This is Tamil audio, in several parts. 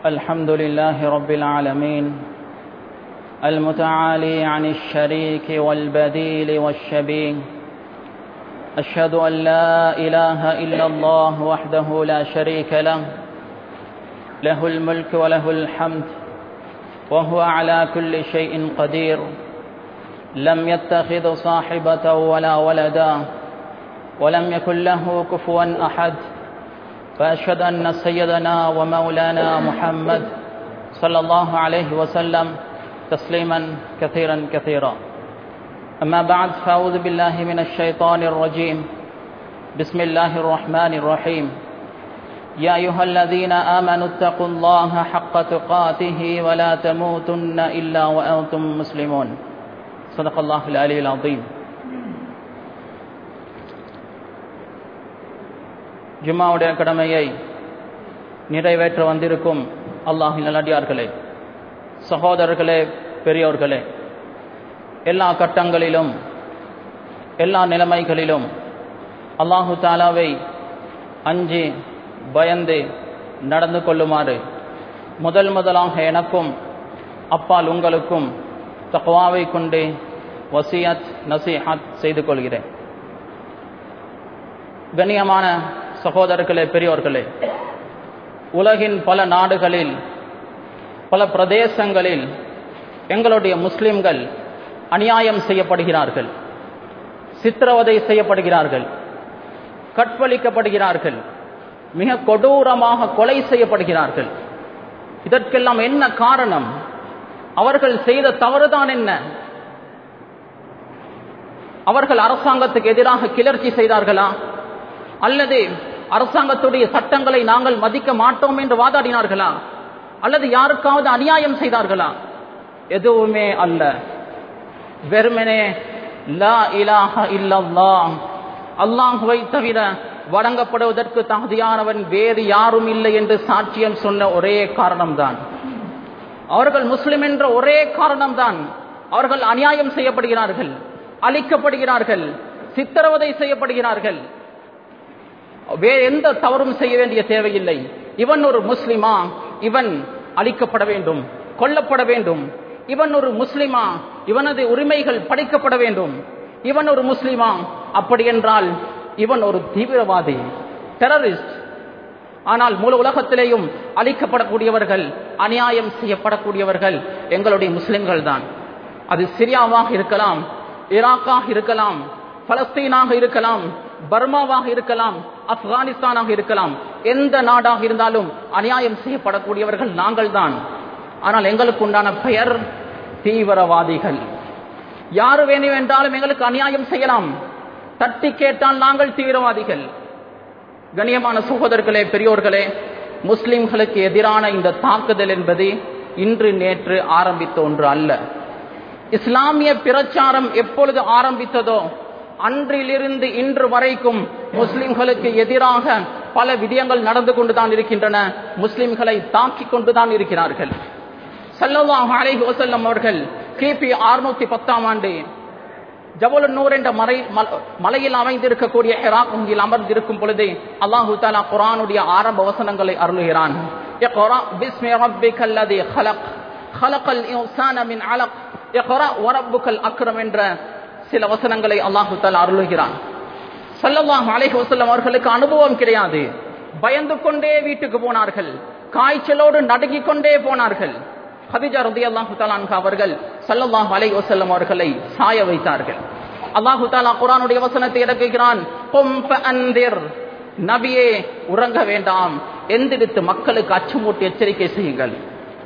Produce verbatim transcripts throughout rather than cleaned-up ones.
الحمد لله رب العالمين المتعالي عن الشريك والبديل والشبيه. أشهد أن لا إله إلا الله وحده لا شريك له له الملك وله الحمد وهو على كل شيء قدير. لم يتخذ صاحبة ولا ولدا ولم يكن له كفوا أحد. فأشهد أن سيدنا ومولانا محمد صلى الله عليه وسلم تسليما كثيرا كثيرا. أما بعد، فأعوذ بالله من الشيطان الرجيم. بسم الله الرحمن الرحيم. يا أيها الذين آمنوا اتقوا الله حق تقاته ولا تموتن إلا وأنتم مسلمون. صدق الله العلي العظيم. ஜும்மாவுடைய கடமையை நிறைவேற்ற வந்திருக்கும் அல்லாஹ்வின் நல்லடியார்களே, சகோதரர்களே, பெரியோர்களே, எல்லா கட்டங்களிலும் எல்லா நிலைமைகளிலும் அல்லாஹு தாலாவை அஞ்சி பயந்து நடந்து கொள்ளுமாறு முதல் முதலாக எனக்கும் அப்பால் உங்களுக்கும் தக்வாவை கொண்டு வசியத் நசீஹத் செய்து கொள்கிறேன். கண்ணியமான சகோதரர்களே, பெரியோர்களே, உலகின் பல நாடுகளில் பல பிரதேசங்களில் எங்களுடைய முஸ்லிம்கள் அநியாயம் செய்யப்படுகிறார்கள், சித்திரவதை செய்யப்படுகிறார்கள், கற்பழிக்கப்படுகிறார்கள், மிக கொடூரமாக கொலை செய்யப்படுகிறார்கள். இதற்கெல்லாம் என்ன காரணம்? அவர்கள் செய்த தவறுதான் என்ன? அவர்கள் அரசாங்கத்துக்கு எதிராக கிளர்ச்சி செய்தார்களா? அல்லது அரசாங்கத்துடைய சட்டங்களை நாங்கள் மதிக்க மாட்டோம் என்று வாதாடினார்களா? அல்லது யாருக்காவது அநியாயம் செய்தார்களா? எதுவுமே அல்ல. வெறுமனே லா இலாஹ இல்லல்லாஹ், அல்லாஹ்வை தவிர வணங்கப்படுவதற்கு தகுதியானவன் வேறு யாரும் இல்லை என்று சாட்சியம் சொன்ன ஒரே காரணம்தான், அவர்கள் முஸ்லிம் என்ற ஒரே காரணம்தான் அவர்கள் அநியாயம் செய்யப்படுகிறார்கள், அழிக்கப்படுகிறார்கள், சித்திரவதை செய்யப்படுகிறார்கள். வேறு எந்த தவறும் செய்ய வேண்டிய தேவையில்லை. இவன் ஒரு முஸ்லிமா, இவன் அழிக்கப்பட வேண்டும், கொல்லப்பட வேண்டும். இவன் ஒரு முஸ்லிமா, இவனது உரிமைகள் பறிக்கப்பட வேண்டும். இவன் ஒரு முஸ்லிமா, அப்படி என்றால் இவன் ஒரு தீவிரவாதி, டெரரிஸ்ட். ஆனால் முழு உலகத்திலேயும் அழிக்கப்படக்கூடியவர்கள், அநியாயம் செய்யப்படக்கூடியவர்கள் எங்களுடைய முஸ்லிம்கள் தான். அது சிரியாவாக இருக்கலாம், ஈராக்காக இருக்கலாம், பலஸ்தீனாக இருக்கலாம், பர்மாவாக இருக்கலாம், ஆப்கானிஸ்தானாக இருக்கலாம், எந்த நாடாக இருந்தாலும் அநியாயம் செய்யப்படக்கூடியவர்கள் நாங்கள் தான். ஆனால் எங்களுக்கு உண்டான பெயர் தீவிரவாதிகள். யாரு வேணும் என்றாலும் எங்களுக்கு அநியாயம் செய்யலாம், தட்டி கேட்டால் நாங்கள் தீவிரவாதிகள். கண்ணியமான சகோதரர்களே, பெரியோர்களே, முஸ்லிம்களுக்கு எதிரான இந்த தாக்குதல் என்பது இன்று நேற்று ஆரம்பித்த ஒன்று அல்ல. இஸ்லாமிய பிரச்சாரம் எப்பொழுது ஆரம்பித்ததோ அன்றிலிருந்து இன்று வரைக்கும் முஸ்லிம்களுக்கு எதிராக பல விடயங்கள் நடந்து கொண்டுதான் இருக்கின்றன. முஸ்லிம்களை தாக்கிக் கொண்டுதான் இருக்கிறார்கள். ஸல்லல்லாஹு அலைஹி வஸல்லம் அவர்கள் கிபி அறுநூத்தி பத்தாம் ஆண்டு ஜபல் நூர் என்ற மலை மலையில் அமைந்திருக்கக்கூடிய ஹிராக்கில் அமர்ந்திருக்கும் பொழுது அல்லாஹு தஆலா குர்ஆனுடைய ஆரம்ப வசனங்களை அருளுகிறான். இக்ரா பிஸ்மி ரப்பிக்கல்லதி ஹலக் ஹலகல் இன்சான மின் அலக் இக்ரா வரப்புக்கல் அக்ரம் என்ற சில வசனங்களை அல்லாஹு தஆலா அருளுகிறான். ஸல்லல்லாஹு அலைஹி வஸல்லம் அவர்களுக்கு அனுபவம் கிடையாது. பயந்து கொண்டே வீட்டுக்கு போனார்கள், காய்ச்சலோடு நடுங்கிக் கொண்டே போனார்கள். ஹதீஜா ரலியல்லாஹு தஆலா அன்ஹா அவர்கள் ஸல்லல்லாஹு அலைஹி வஸல்லம் அவர்களை சாய வைத்தார்கள். அல்லாஹு தஆலா குர்ஆனுடைய வசனத்தை இறக்குகிறான். கும் ஃபஅன்திர், நபியே உறங்க வேண்டாம், எந்திரித்து மக்களுக்கு அச்சமூட்டி எச்சரிக்கை செய்யுங்கள்.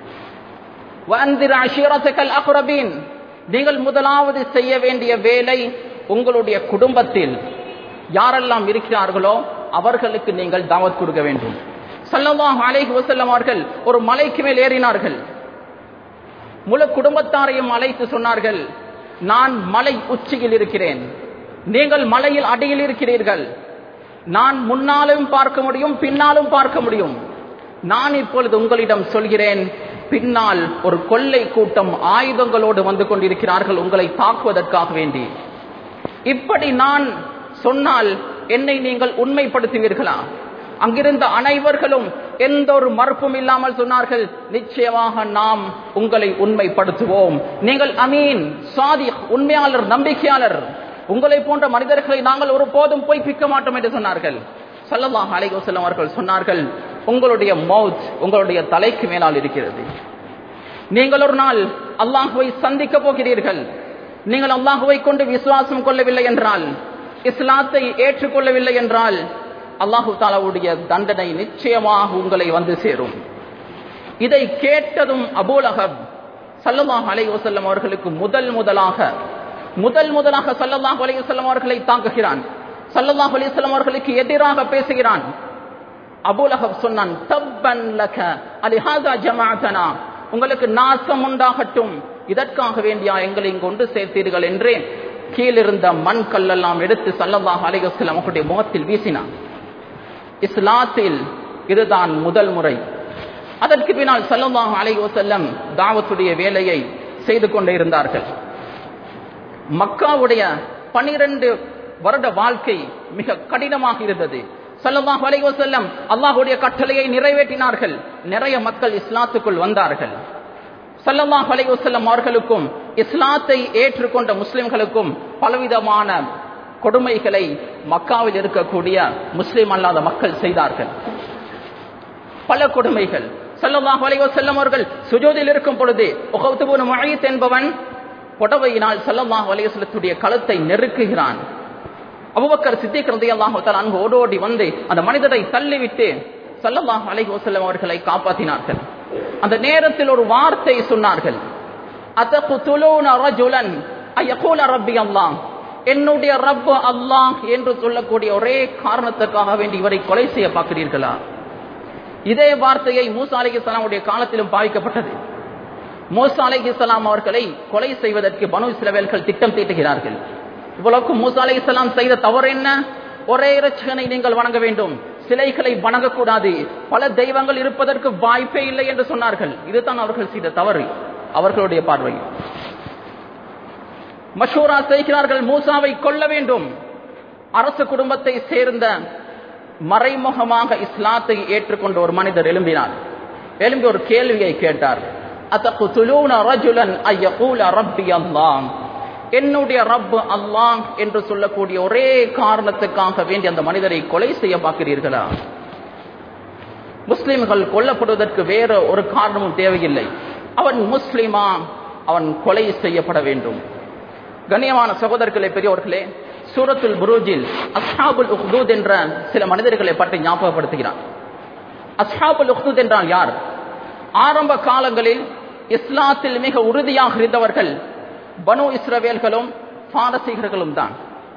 வஅன்திர் அஷீரத்தகல் அக்ரபீன், நீங்கள் முதலாவது செய்ய வேண்டிய வேலை உங்களுடைய குடும்பத்தில் யாரெல்லாம் இருக்கிறார்களோ அவர்களுக்கு நீங்கள் தாவத் கொடுக்க வேண்டும். ஸல்லல்லாஹு அலைஹி வஸல்லம் அவர்கள் ஒரு மலைக்கு மேல் ஏறினார்கள். முழு குடும்பத்தாரையும் அழைத்து சொன்னார்கள், நான் மலை உச்சியில் இருக்கிறேன், நீங்கள் மலையில் அடியில் இருக்கிறீர்கள். நான் முன்னாலும் பார்க்க முடியும், பின்னாலும் பார்க்க முடியும். நான் இப்பொழுது உங்களிடம் சொல்கிறேன், பின்னால் ஒரு கொள்ளை கூட்டம் ஆயுதங்களோடு வந்து கொண்டிருக்கிறார்கள் உங்களை தாக்குவதற்காக வேண்டி. இப்படி நான் சொன்னால் என்னை நீங்கள் உண்மைப்படுத்துவீர்களா? அங்கிருந்த அனைவர்களும் எந்த ஒரு மறுப்பும் இல்லாமல் சொன்னார்கள், நிச்சயமாக நாம் உங்களை உண்மைப்படுத்துவோம், நீங்கள் அமீன் சாதிக் உண்மையாளர் நம்பிக்கையாளர், உங்களை போன்ற மனிதர்களை நாங்கள் ஒருபோதும் பொய்ப்பிக்க மாட்டோம் என்று சொன்னார்கள். ஸல்லல்லாஹு அலைஹி வஸல்லம் அவர்கள் சொன்னார்கள், உங்களுடைய மௌத் உங்களுடைய தலைக்கு மேலால் இருக்கிறது. நீங்கள் ஒரு நாள் அல்லாஹ்வை சந்திக்க போகிறீர்கள். நீங்கள் அல்லாஹ்வை கொண்டு விசுவாசம் கொள்ளவில்லை என்றால், இஸ்லாத்தை ஏற்றுக்கொள்ளவில்லை என்றால், அல்லாஹு தஆலாவுடைய தண்டனை நிச்சயமாக உங்களை வந்து சேரும். இதை கேட்டதும் அபூ லஹப் ஸல்லல்லாஹு அலைஹி வஸல்லம் அவர்களுக்கு முதல் முதலாக முதல் முதலாக ஸல்லல்லாஹு அலைஹி வஸல்லம் அவர்களை தாக்குகிறான். ஸல்லல்லாஹு அலைஹி வஸல்லம் அவர்களுக்கு எதிராக பேசுகிறான். அபூ லஹப் சொன்னான், தப்பன் லக அலிஹாஸா ஜமாஅத்தனா, உங்களுக்கு நாசம் உண்டாகட்டும், இதற்காக வேண்டியா எங்களை கொண்டு சேர்த்தீர்கள் என்று கீழிருந்த மண் கல்லெல்லாம் எடுத்து ஸல்லல்லாஹு அலைஹி வஸல்லம் அவருடைய முகத்தில் வீசினான். இஸ்லாத்தில் இதுதான் முதல் முறை. அதற்கு பின்னால் ஸல்லல்லாஹு அலைஹி வஸல்லம் தாவத்துடைய வேலையை செய்து கொண்டே இருந்தார்கள். மக்காவுடைய பனிரெண்டு வருட வாழ்க்கை மிக கடினமாக இருந்தது. ஸல்லல்லாஹு அலைஹி வஸல்லம் அல்லாஹ்வுடைய கட்டளையை நிறைவேற்றினார்கள். நிறைய மக்கள் இஸ்லாத்துக்குள் வந்தார்கள். ஸல்லல்லாஹு அலைஹி வஸல்லம் அவர்களுக்கும் இஸ்லாத்தை ஏற்றுக்கொண்ட முஸ்லிம்களுக்கும் பலவிதமான கொடுமைகளை மக்காவில் இருக்கக்கூடிய முஸ்லிம் அல்லாத மக்கள் செய்தார்கள். பல கொடுமைகள். ஸல்லல்லாஹு அலைஹி வஸல்லம் அவர்கள் சுஜூதில் இருக்கும் பொழுது உஹத் இப்னு முஅய்த் என்பவன் புடவையினால் ஸல்லல்லாஹு அலைஹி வஸல்லத்துடைய கழுத்தை நெருக்குகிறான். அபூபக்கர் சித்திக் ரலியல்லாஹு தஆலா அன்ஹு ஓடோடி வந்து அந்த மனிதரை தள்ளிவிட்டு ஸல்லல்லாஹு அலைஹி வஸல்லம் அவர்களை காப்பாற்றினார்கள். அந்த நேரத்தில் ஒரு வார்த்தை சொன்னார்கள், அதகுதுலூன ரஜுலன் அயகூல ரப்பி அல்லாஹ், என்னுடைய ரப் அல்லாஹ் என்று சொல்லக்கூடிய ஒரே காரணத்துக்காக வேண்டி இவரை கொலை செய்ய பார்க்கிறீர்களா? இதே வார்த்தையை மூசா அலைஹிஸ்ஸலாமுடைய காலத்திலும் பாவிக்கப்பட்டது. மூசா அலைஹிஸ்ஸலாம் அவர்களை கொலை செய்வதற்கு பனு இஸ்ரவேல்கள் திட்டம் தீட்டுகிறார்கள். இவ்வளவுக்கு மூசா அலைஹிஸ்ஸலாம் செய்த தவறு என்ன? ஒரே இறைச்சகனை நீங்கள் வணங்க வேண்டும், சிலைகளை வணங்கக்கூடாது, பல தெய்வங்கள் இருப்பதற்கு வாய்ப்பே இல்லை என்று சொன்னார்கள். இதுதான் அவர்கள் செய்த தவறு அவர்களுடைய பார்வை. மஷூரா செய்கிறார்கள், மூசாவை கொல்ல வேண்டும். அரசு குடும்பத்தை சேர்ந்த மறைமுகமாக இஸ்லாத்தை ஏற்றுக்கொண்ட ஒரு மனிதர் எழும்பினார். எழும்பி ஒரு கேள்வியை கேட்டார், அதகுதுலூன ரஜுலன் அய்யகூல ரப்பி அல்லாஹ், என்னுடைய ரப் அல்லாஹ் என்று சொல்லக்கூடிய ஒரே காரணத்துக்காக வேண்டி அந்த மனிதரை கொலை செய்ய பார்க்கிறீர்களா? முஸ்லிம்கள் கொல்லப்படுவதற்கு வேற ஒரு காரணமும் தேவையில்லை. அவன் முஸ்லிமா, அவன் கொலை செய்யப்பட வேண்டும். கண்ணியமான சகோதரர்களே, பெரியவர்களே, சூரத்துல் புரூஜில் அஸ்ஹாபுல் உஹ்தூத் என்ற சில மனிதர்களை பற்றி ஞாபகப்படுத்துகிறான். அஸ்ஹாபுல் உஹ்தூத் என்றால் யார்? ஆரம்ப காலங்களில் இஸ்லாத்தில் மிக உறுதியாக இருந்தவர்கள் பனு இஸ்ரவேல்களும் பாரசீகர்களும் தான்.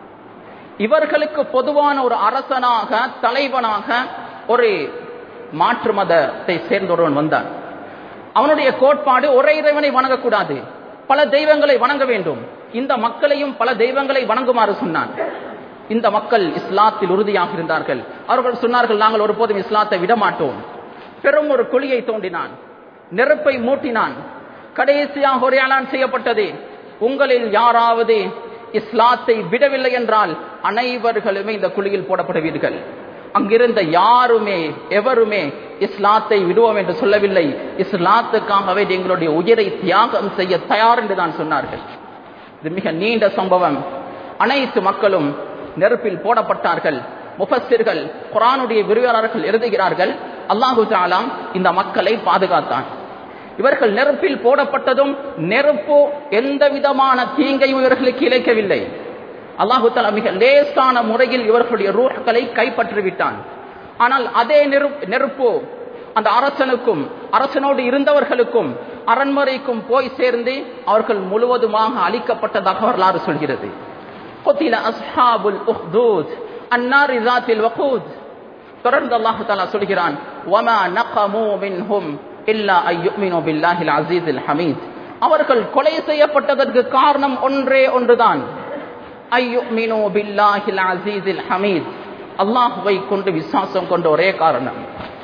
இவர்களுக்கு பொதுவான ஒரு அரசனாக தலைவனாக ஒரு மாற்று மதத்தை சேர்ந்த ஒருவன் வந்தான். அவனுடைய கோட்பாடு ஒரே இறைவனை வணங்கக்கூடாது, பல தெய்வங்களை வணங்க வேண்டும். இந்த மக்களையும் பல தெய்வங்களை வணங்குமாறு சொன்னான். இந்த மக்கள் இஸ்லாத்தில் உறுதியாக இருந்தார்கள். அவர்கள் சொன்னார்கள், நாங்கள் ஒருபோதும் இஸ்லாத்தை விடமாட்டோம். பெரும் ஒரு குழியை தோண்டினான், நெருப்பை மூட்டினான். கடைசியாக ஒரு ஏலான் செய்யப்பட்டது, உங்களில் யாராவது இஸ்லாத்தை விடவில்லை என்றால் அனைவர்களுமே இந்த குழியில் போடப்படுவீர்கள். அங்கிருந்த யாருமே எவருமே இஸ்லாத்தை விடுவோம் என்று சொல்லவில்லை. இஸ்லாத்துக்காகவே எங்களுடைய உயிரை தியாகம் செய்ய தயார் என்று தான் சொன்னார்கள். இது மிக நீண்ட சம்பவம். அனைத்து மக்களும் நெருப்பில் போடப்பட்டார்கள். முஃபஸ்ஸிர்கள், குர்ஆனுடைய விரிவாளர்கள் எழுதுகிறார்கள், அல்லாஹு தஆலா இந்த மக்களை பாதுகாத்தான். இவர்கள் நெருப்பில் போடப்பட்டதும் நெருப்பு எந்த விதமான தீங்கையும் இவர்களுக்கு இழைக்கவில்லை. அல்லாஹு தஆலா மிக லேசான முறையில் இவர்களுடைய ரூஹ்களை கைப்பற்றிவிட்டான். ஆனால் அதே நெருப்பு அந்த அரசனுக்கும் அரசனோடு இருந்தவர்களுக்கும் அரண்மனைக்கும் போய் சேர்ந்து அவர்கள் முழுவதுமாக அழிக்கப்பட்டதாக வரலாறு சொல்கிறது. குத்தில அஸ்ஹாபுல் உஹ்தூத் அன்னார் ذاتில் வகூத். தொடர்ந்து அல்லாஹ் தஆலா சொல்கிறான், வமா நகமு மின்ஹும் இல்லா அய்யுமினு பில்லாஹில் அஸீஸில் ஹமீத். அவர்கள் கொலை செய்யப்பட்டதற்கு காரணம் ஒன்றே ஒன்றுதான், அய்யுமினு பில்லாஹில் அஸீஸில் ஹமீத், அல்லாஹ்வை கொண்டு விசுவாசம் கொண்ட ஒரே காரணம்.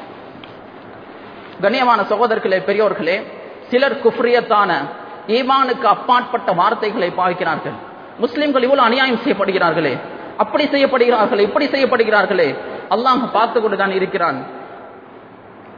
கண்ணியமான சகோதரர்களே, பெரியோர்களே, சிலர் குஃப்ரியத்தான ஈமானுக்கு அப்பாற்பட்ட வார்த்தைகளை பாவிக்கிறார்கள். முஸ்லிம்கள் இவ்வளவு அநியாயம் செய்யப்படுகிறார்களே, அப்படி செய்யப்படுகிறார்களே, இப்படி செய்யப்படுகிறார்களே, அல்லாஹ் பார்த்து கொண்டுதான் இருக்கிறான்.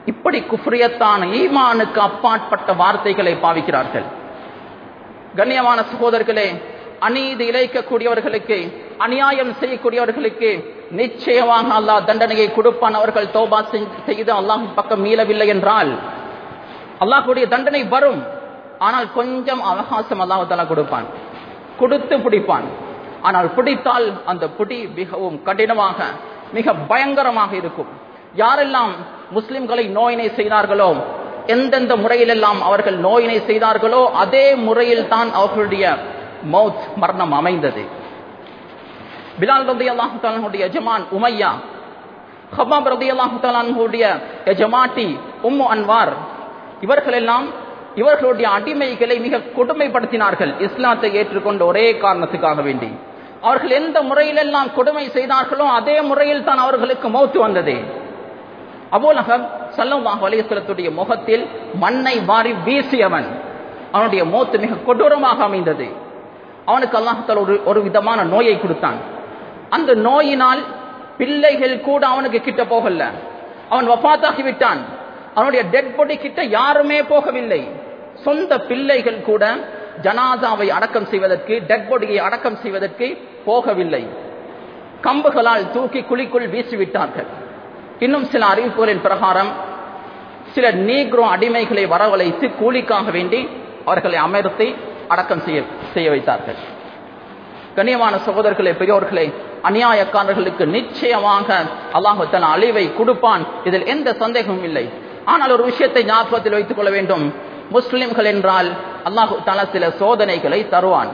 இப்படி குஃப்ரியத்தான ஈமானுக்கு அப்பாற்பட்ட வார்த்தைகளை பாவிக்கிறார்கள். கண்ணியமான சகோதரர்களே, அநீதி இழைக்கக்கூடியவர்களுக்கு, அநியாயம் செய்யக்கூடியவர்களுக்கு நிச்சயமாக அல்லாஹ் தண்டனையை கொடுப்பான். அவர்கள் தௌபா செய்து அல்லாஹ்வின் பக்கம் மீளவில்லை என்றால் அல்லாஹ்வுடைய தண்டனை வரும். ஆனால் கொஞ்சம் அவகாசம் அல்லாஹ் தஆலா கொடுப்பான், கொடுத்து பிடிப்பான். ஆனால் பிடித்தால் அந்த பிடி மிகவும் கடினமாக, மிக பயங்கரமாக இருக்கும். யாரெல்லாம் முஸ்லிம்களை நோயினை செய்தார்களோ, எந்தெந்த முறையிலெல்லாம் அவர்கள் நோயினை செய்தார்களோ அதே முறையில் தான் அவர்களுடைய மௌத் மரணம் அமைந்தது. பிலால் ரலியல்லாஹு தஆலா அன்ஹுடைய எஜமான் உமையா, ஹப்பாப் ரலியல்லாஹு தஆலா அன்ஹுடைய எஜமாட்டி உம்மு அன்வார், இவர்கள் எல்லாம் இவர்களுடைய அடிமைகளை மிக கொடுமைப்படுத்தினார்கள். இஸ்லாத்தை ஏற்றுக்கொண்ட ஒரே காரணத்துக்காக வேண்டி அவர்கள் எந்த முறையிலெல்லாம் கொடுமை செய்தார்களோ அதே முறையில் தான் அவர்களுக்கு மௌத் வந்தது. அபூ லஹப் ஸல்லல்லாஹு அலைஹி வஸல்லத்துடைய முகத்தில் மண்ணை வாரி வீசியவன், அவனுடைய மௌத் மிக கொடூரமாக அமைந்தது. அவனுக்கு அல்லாஹ் தஆலா ஒரு ஒரு விதமான நோயை கொடுத்தான். அந்த நோயினால் பிள்ளைகள் கூட அவனுக்கு கிட்ட போகல. அவன் வஃபாத்தாகி விட்டான். அவனுடைய டெட் பாடி கிட்ட யாருமே போகவில்லை. சொந்த பிள்ளைகள் கூட ஜனாசாவை அடக்கம் செய்வதற்கு, டெட் பாடியை அடக்கம் செய்வதற்கு போகவில்லை. கம்புகளால் தூக்கி குழிக்குள் வீசிவிட்டார்கள். இன்னும் சில அறிவிப்புகளின் பிரகாரம் சில நீக்ரோ அடிமைகளை வரவழைத்து கூலிக்காக வேண்டி அவர்களை அமர்த்தி அடக்கம் செய்ய செய்ய வைத்தார்கள். கண்ணியமான சகோதரர்களே, பெரியோர்களே, அநியாயக்காரர்களுக்கு நிச்சயமாக அல்லாஹ் தஆலா அழிவை கொடுப்பான், இதில் எந்த சந்தேகமும் இல்லை. ஆனால் ஒரு விஷயத்தை ஞாபகத்தில் வைத்துக் கொள்ள வேண்டும். முஸ்லிம்கள் என்றால் அல்லாஹ் தஆலா சில சோதனைகளை தருவான்.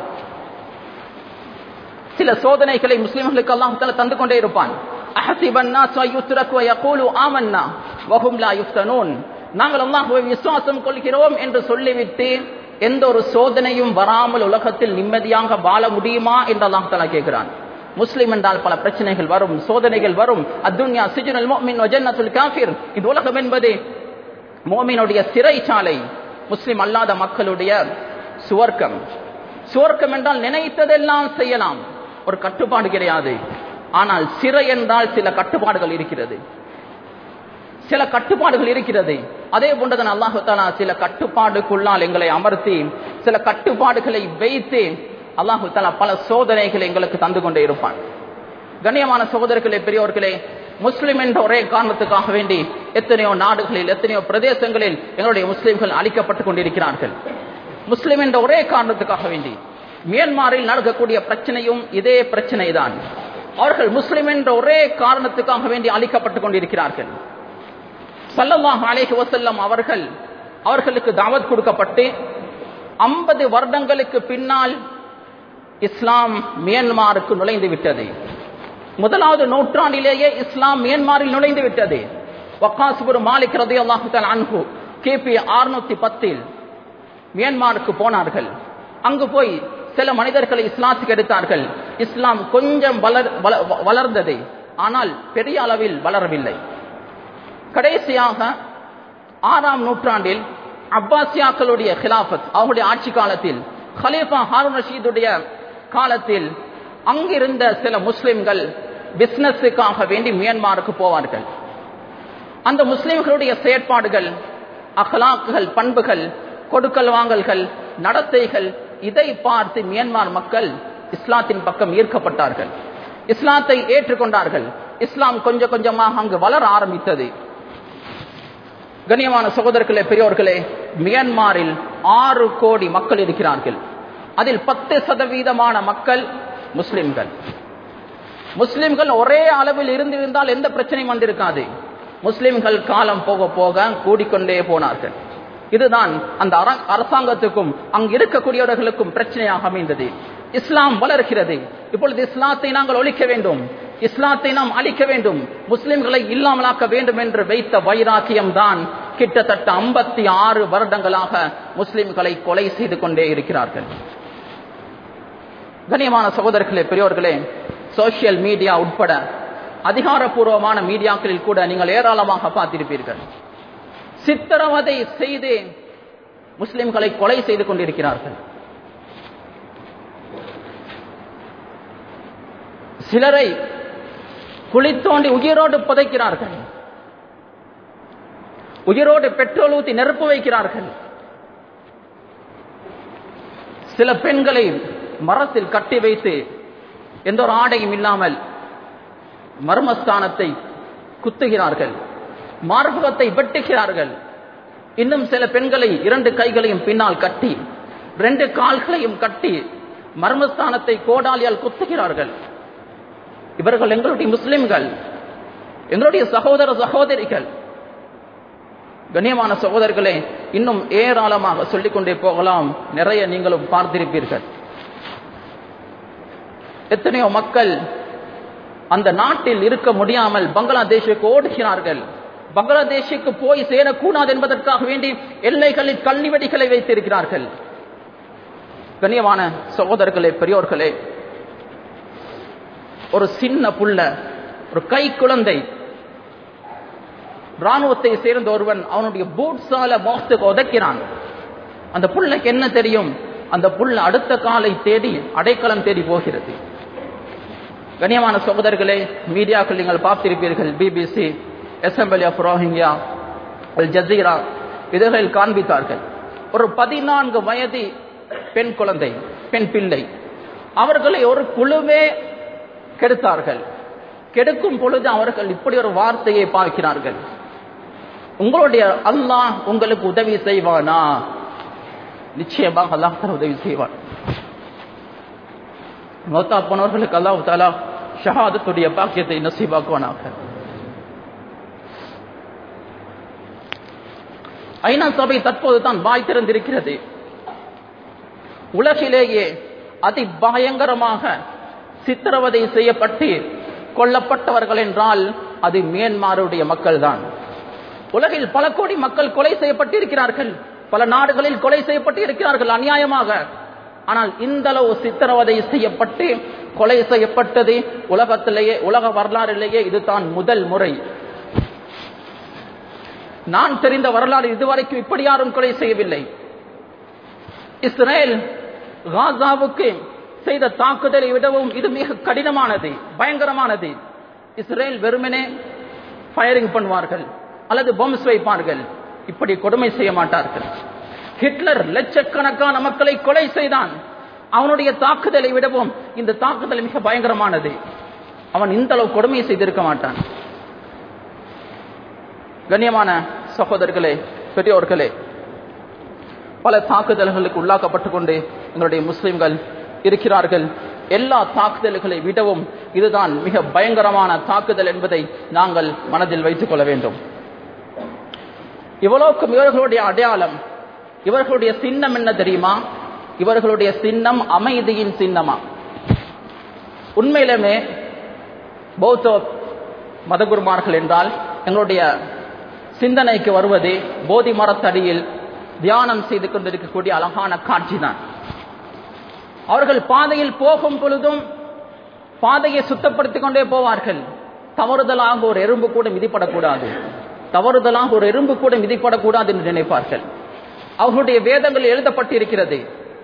சில சோதனைகளை முஸ்லிம்களுக்கு அல்லாஹ் தஆலா தந்து கொண்டே இருப்பான். அஹஸிபன் நாஸு யுத்ரகு வயகூலு ஆமன்னா வஹும் லா யுஃப்தனூன். நாங்கள் அல்லாஹ்வை விசுவாசம் கொள்கிறோம் என்று சொல்லிவிட்டு எந்த ஒரு சோதனையும் வராமல் உலகத்தில் நிம்மதியாக வாழ முடியுமா என்று அல்லாஹ் தஆலா கேட்கிறான். முஸ்லிம் என்றால் பல பிரச்சனைகள் வரும், சோதனைகள் வரும். அத்துன்யா சிஜ்னுல் முஃமின் வ ஜன்னத்துல் காஃபிர். இந்த உலகம் என்பது முஃமினுடைய சிறைச்சாலை, முஸ்லிம் அல்லாத மக்களுடைய சுவர்க்கம். சுவர்க்கம் என்றால் நினைத்ததெல்லாம் செய்யலாம், ஒரு கட்டுப்பாடு கிடையாது. ஆனால் சிறை என்றால் சில கட்டுப்பாடுகள் இருக்கிறது, சில கட்டுப்பாடுகள் இருக்கிறது. அதே போன்றுதான் அல்லாஹ் தஆலா சில கட்டுப்பாடுக்குள்ளால் எங்களை அமர்த்தி சில கட்டுப்பாடுகளை வைத்து அல்லாஹ் தஆலா பல சோதனைகளை எங்களுக்கு தந்து கொண்டே இருப்பான். கண்ணியமான சகோதரர்களே, பெரியோர்களே, முஸ்லிம் என்ற ஒரே காரணத்துக்காக வேண்டி எத்தனையோ நாடுகளில், எத்தனையோ பிரதேசங்களில் எங்களுடைய முஸ்லிம்கள் அழிக்கப்பட்டுக் கொண்டிருக்கிறார்கள். முஸ்லிம் என்ற ஒரே காரணத்துக்காக வேண்டி மியான்மரில் நடக்கக்கூடிய பிரச்சனையும் இதே பிரச்சனை தான். அவர்கள் முஸ்லிம் என்ற ஒரே காரணத்துக்காக வேண்டி அழிக்கப்பட்டுக் கொண்டிருக்கிறார்கள். ஸல்லல்லாஹு அலைஹி வஸல்லம் அவர்கள் அவர்களுக்கு தாவத் கொடுக்கப்பட்டு ஐம்பது வருடங்களுக்கு பின்னால் இஸ்லாம் மியான்மருக்கு நுழைந்து விட்டது. முதலாவது நூற்றாண்டிலேயே இஸ்லாம் மியான்மரில் நுழைந்து விட்டது. வக்காஸ் இப்னு மாலிக் ரலியல்லாஹு தஆலா அன்ஹு கிபி அறுநூற்று பத்தில் மியான்மருக்கு போனார்கள். அங்கு போய் சில மனிதர்களை இஸ்லாத்துக்கு எடுத்தார்கள். இஸ்லாம் கொஞ்சம் வளர் வளர்ந்தது, ஆனால் பெரிய அளவில் வளரவில்லை. கடைசியாக ஆறாம் நூற்றாண்டில் அப்பாசியாக்களுடைய கிலாஃபத், அவருடைய ஆட்சி காலத்தில், ஹலீஃபா ஹாரூன் ரஷீதுடைய காலத்தில் அங்கிருந்த சில முஸ்லிம்கள் பிசினஸுக்காக வேண்டி மியான்மருக்கு போவார்கள். அந்த முஸ்லிம்களுடைய செயற்பாடுகள், அஹ்லாக்குகள், பண்புகள், கொடுக்கல் வாங்கல்கள், நடத்தைகள், இதை பார்த்து மியான்மர் மக்கள் இஸ்லாத்தின் பக்கம் ஈர்க்கப்பட்டார்கள், இஸ்லாத்தை ஏற்றுக்கொண்டார்கள். இஸ்லாம் கொஞ்சம் கொஞ்சமாக அங்கு வளர ஆரம்பித்தது. கண்ணியமான சகோதரர்களே, பெரியோர்களே, மியான்மரில் ஆறு கோடி மக்கள் இருக்கிறார்கள். அதில் பத்து சதவீதமான மக்கள் முஸ்லிம்கள். முஸ்லிம்கள் ஒரே அளவில் இருந்திருந்தால் எந்த பிரச்சனையும் வந்திருக்காது. முஸ்லிம்கள் காலம் போக போக கூடிக்கொண்டே போனார்கள். இதுதான் அந்த அரசாங்கத்துக்கும் அங்கு இருக்கக்கூடியவர்களுக்கும் பிரச்சனையாக அமைந்தது. இஸ்லாம் வளர்கிறது. இப்பொழுது இஸ்லாத்தை நாங்கள் ஒழிக்க வேண்டும், இஸ்லாத்தை நாம் அழிக்க வேண்டும், முஸ்லிம்களை இல்லாமலாக்க வேண்டும் என்று வைத்த வைராக்கியம் தான் கிட்டத்தட்ட ஐம்பத்தி ஆறு வருடங்களாக முஸ்லிம்களை கொலை செய்து கொண்டே இருக்கிறார்கள். கண்ணியமான சகோதரர்களே, பெரியோர்களே, சோசியல் மீடியா உட்பட அதிகாரப்பூர்வமான மீடியாக்களில் கூட நீங்கள் ஏராளமாக பார்த்திருப்பீர்கள். சித்திரவதை செய்து முஸ்லிம்களை கொலை செய்து கொண்டிருக்கிறார்கள். சிலரை குழி தோண்டி உயிரோடு புதைக்கிறார்கள். உயிரோடு பெட்ரோல் ஊற்றி நெருப்பு வைக்கிறார்கள். சில பெண்களை மரத்தில் கட்டி வைத்து எந்த ஒரு ஆடையும் இல்லாமல் மர்மஸ்தானத்தை குத்துகிறார்கள், மார்பகத்தை வெட்டுகிறார்கள். இன்னும் சில பெண்களை இரண்டு கைகளையும் பின்னால் கட்டி ரெண்டு கால்களையும் கட்டி மர்மஸ்தானத்தை கோடாலியால் குத்துகிறார்கள். இவர்கள் எங்களுடைய முஸ்லிம்கள், எங்களுடைய சகோதர சகோதரிகள். கண்ணியமான சகோதரர்களே, இன்னும் ஏராளமாக சொல்லிக்கொண்டே போகலாம். நிறைய நீங்களும் பார்த்திருப்பீர்கள். எத்தனையோ மக்கள் அந்த நாட்டில் இருக்க முடியாமல் பங்களாதேஷுக்கு ஓடுகிறார்கள். பங்களாதேஷுக்கு போய் சேரக்கூடாது என்பதற்காக வேண்டி எல்லைகளில் கள்ளிவெடிகளை வைத்திருக்கிறார்கள். கண்ணியமான சகோதரர்களே, பெரியோர்களே, ஒரு சின்ன புள்ள, ஒரு கை குழந்தை, ராணுவத்தை சேர்ந்த ஒருவன் அவனுடைய பூட்ஸால மோகத்துக்கு உதைக்கிறான். அந்த புள்ளைக்கு என்ன தெரியும்? அந்த புள்ள அடுத்த காலை தேடி அடைக்கலம் தேடி போகிறது. கண்ணியமான சகோதரர்களே, மீடியாக்கள் நீங்கள் பார்த்திருப்பீர்கள். BBC, assembly of Rohingya, Al Jazeera இதுகளில் காண்பித்தார்கள். ஒரு பதினான்கு வயது பெண் குழந்தை, பெண் பிள்ளை, அவர்களை ஒரு குழுவே கெடுத்தார்கள். கெடுக்கும் பொழுது அவர்கள் இப்படி ஒரு வார்த்தையை பார்க்கிறார்கள்: உங்களுடைய அல்லாஹ் உங்களுக்கு உதவி செய்வானா? நிச்சயமாக அல்லாஹ் தஆலா உதவி செய்வான். மௌத்தா போனவர்களுக்கு அல்லாஹ் தஆலா ஷஹாதத்துடைய பாக்கியத்தை நசீபாக்குவானாக. ஐநா சபை தற்போது தான் வாய் திறந்திருக்கிறது. உலகிலேயே அதி பயங்கரமாக சித்திரவதை செய்யப்பட்டு கொல்லப்பட்டவர்கள் என்றால் அது மியான்மருடைய மக்கள் தான். உலகில் பல கோடி மக்கள் கொலை செய்யப்பட்டிருக்கிறார்கள், பல நாடுகளில் கொலை செய்யப்பட்டு இருக்கிறார்கள் அநியாயமாக. ஆனால் இந்த அளவு சித்திரவதை செய்யப்பட்டு கொலை செய்யப்பட்டது உலகத்திலேயே, உலக வரலாறிலேயே இதுதான் முதல் முறை. நான் தெரிந்த வரலாறு இதுவரைக்கும் இப்படி யாரும் கொலை செய்யவில்லை. இஸ்ரேல் காசாவுக்கு செய்த தாக்குதலை விடவும் இது மிக கடினமானது, பயங்கரமானது. இஸ்ரேல் வெறுமனே ஃபயரிங் பண்ணுவார்கள் அல்லது பாம்ஸ் வைப்பார்கள், இப்படி கொடுமை செய்ய மாட்டார்கள். ஹிட்லர் லட்சக்கணக்கான மக்களை கொலை செய்தான். அவனுடைய தாக்குதலை விடவும் இந்த தாக்குதல் மிக பயங்கரமானது. அவன் இந்த அளவு கொடுமை செய்திருக்க மாட்டான். கண்ணியமான சகோதரர்களே, பெரியோர்களே, பல தாக்குதல்களுக்கு உள்ளாக்கப்பட்டுக் கொண்டு எங்களுடைய முஸ்லிம்கள் இருக்கிறார்கள். எல்லா தாக்குதல்களை விடவும் இதுதான் மிக பயங்கரமான தாக்குதல் என்பதை நாங்கள் மனதில் வைத்துக் கொள்ள வேண்டும். இவ்வளவுக்கும் இவர்களுடைய அடையாளம், இவர்களுடைய சின்னம் என்ன தெரியுமா? இவர்களுடைய சின்னம் அமைதியின் சின்னமா? உண்மையிலுமே பௌத்த மதகுருமார்கள் என்றால் எங்களுடைய சிந்தனைக்கு வருவது போதி மரத்தடியில் தியானம் செய்து கொண்டிருக்கக்கூடிய அழகான காட்சி தான். அவர்கள் பாதையில் போகும் பொழுதும் பாதையை சுத்தப்படுத்திக் கொண்டே போவார்கள். தவறுதலாக ஒரு எறும்பு கூட மிதிப்படக்கூடாது, தவறுதலாக ஒரு எறும்பு கூட மிதிப்படக்கூடாது என்று நினைப்பார்கள். அவர்களுடைய வேதங்கள் எழுதப்பட்டிருக்கிறது,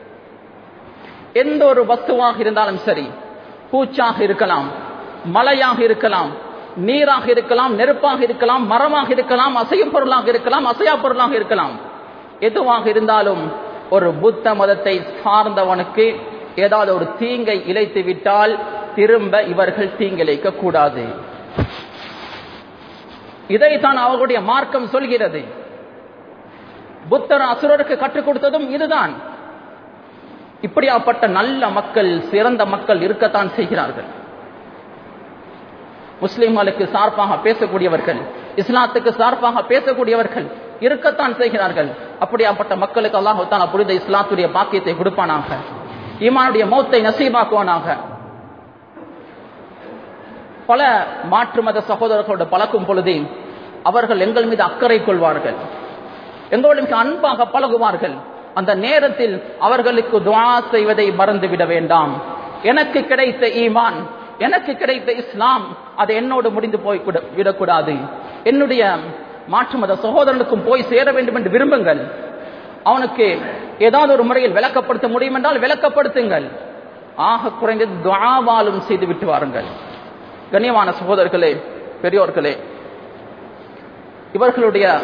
எந்த ஒரு வஸ்துவாக இருந்தாலும் சரி, பூச்சாக இருக்கலாம், மலையாக இருக்கலாம், நீராக இருக்கலாம், நெருப்பாக இருக்கலாம், மரமாக இருக்கலாம், அசையும் பொருளாக இருக்கலாம், அசையா பொருளாக இருக்கலாம், எதுவாக இருந்தாலும் ஒரு புத்த மதத்தை சார்ந்தவனுக்கு ஏதாவது ஒரு தீங்கை இழைத்து விட்டால் திரும்ப இவர்கள் தீங்கிழைக்க கூடாது. இதைத்தான் அவர்களுடைய மார்க்கம் சொல்கிறது. புத்தர் அசுரருக்கு கற்றுக் கொடுத்ததும் இதுதான். இப்படியாப்பட்ட நல்ல மக்கள், சிறந்த மக்கள் இருக்கத்தான் செய்கிறார்கள். முஸ்லிம்களுக்கு சார்பாக பேசக்கூடியவர்கள், இஸ்லாத்துக்கு சார்பாக பேசக்கூடியவர்கள் இருக்கத்தான் செய்கிறார்கள். அப்படியாப்பட்ட மக்களுக்கு அல்லாஹ் தஆலா புனித இஸ்லாத்துடைய பாக்கியத்தை கொடுப்பானாக, ஈமானுடைய மௌத்தை நசீபாக்குவானாக. பல மாற்று மத சகோதரர்களோடு பழக்கும் பொழுது அவர்கள் எங்கள் மீது அக்கறை கொள்வார்கள், எங்களோடு மிக அன்பாக பழகுவார்கள். அந்த நேரத்தில் அவர்களுக்கு துஆ செய்வதை மறந்துவிட வேண்டாம். எனக்கு கிடைத்த ஈமான், எனக்கு கிடைத்த இஸ்லாம், அது என்னோடு முடிந்து போய் விடக்கூடாது. என்னுடைய மாற்று மத சகோதரனுக்கும் போய் சேர வேண்டும் என்று விரும்புங்கள். அவனுக்கு ஏதாவது ஒரு முறையில் விளக்கப்படுத்த முடியும் என்றால் விளக்கப்படுத்துங்கள். ஆக குறைந்தது துஆவாலும் செய்து விட்டு வாருங்கள். கண்ணியமான சகோதரர்களே, பெரியோர்களே, இவர்களுடைய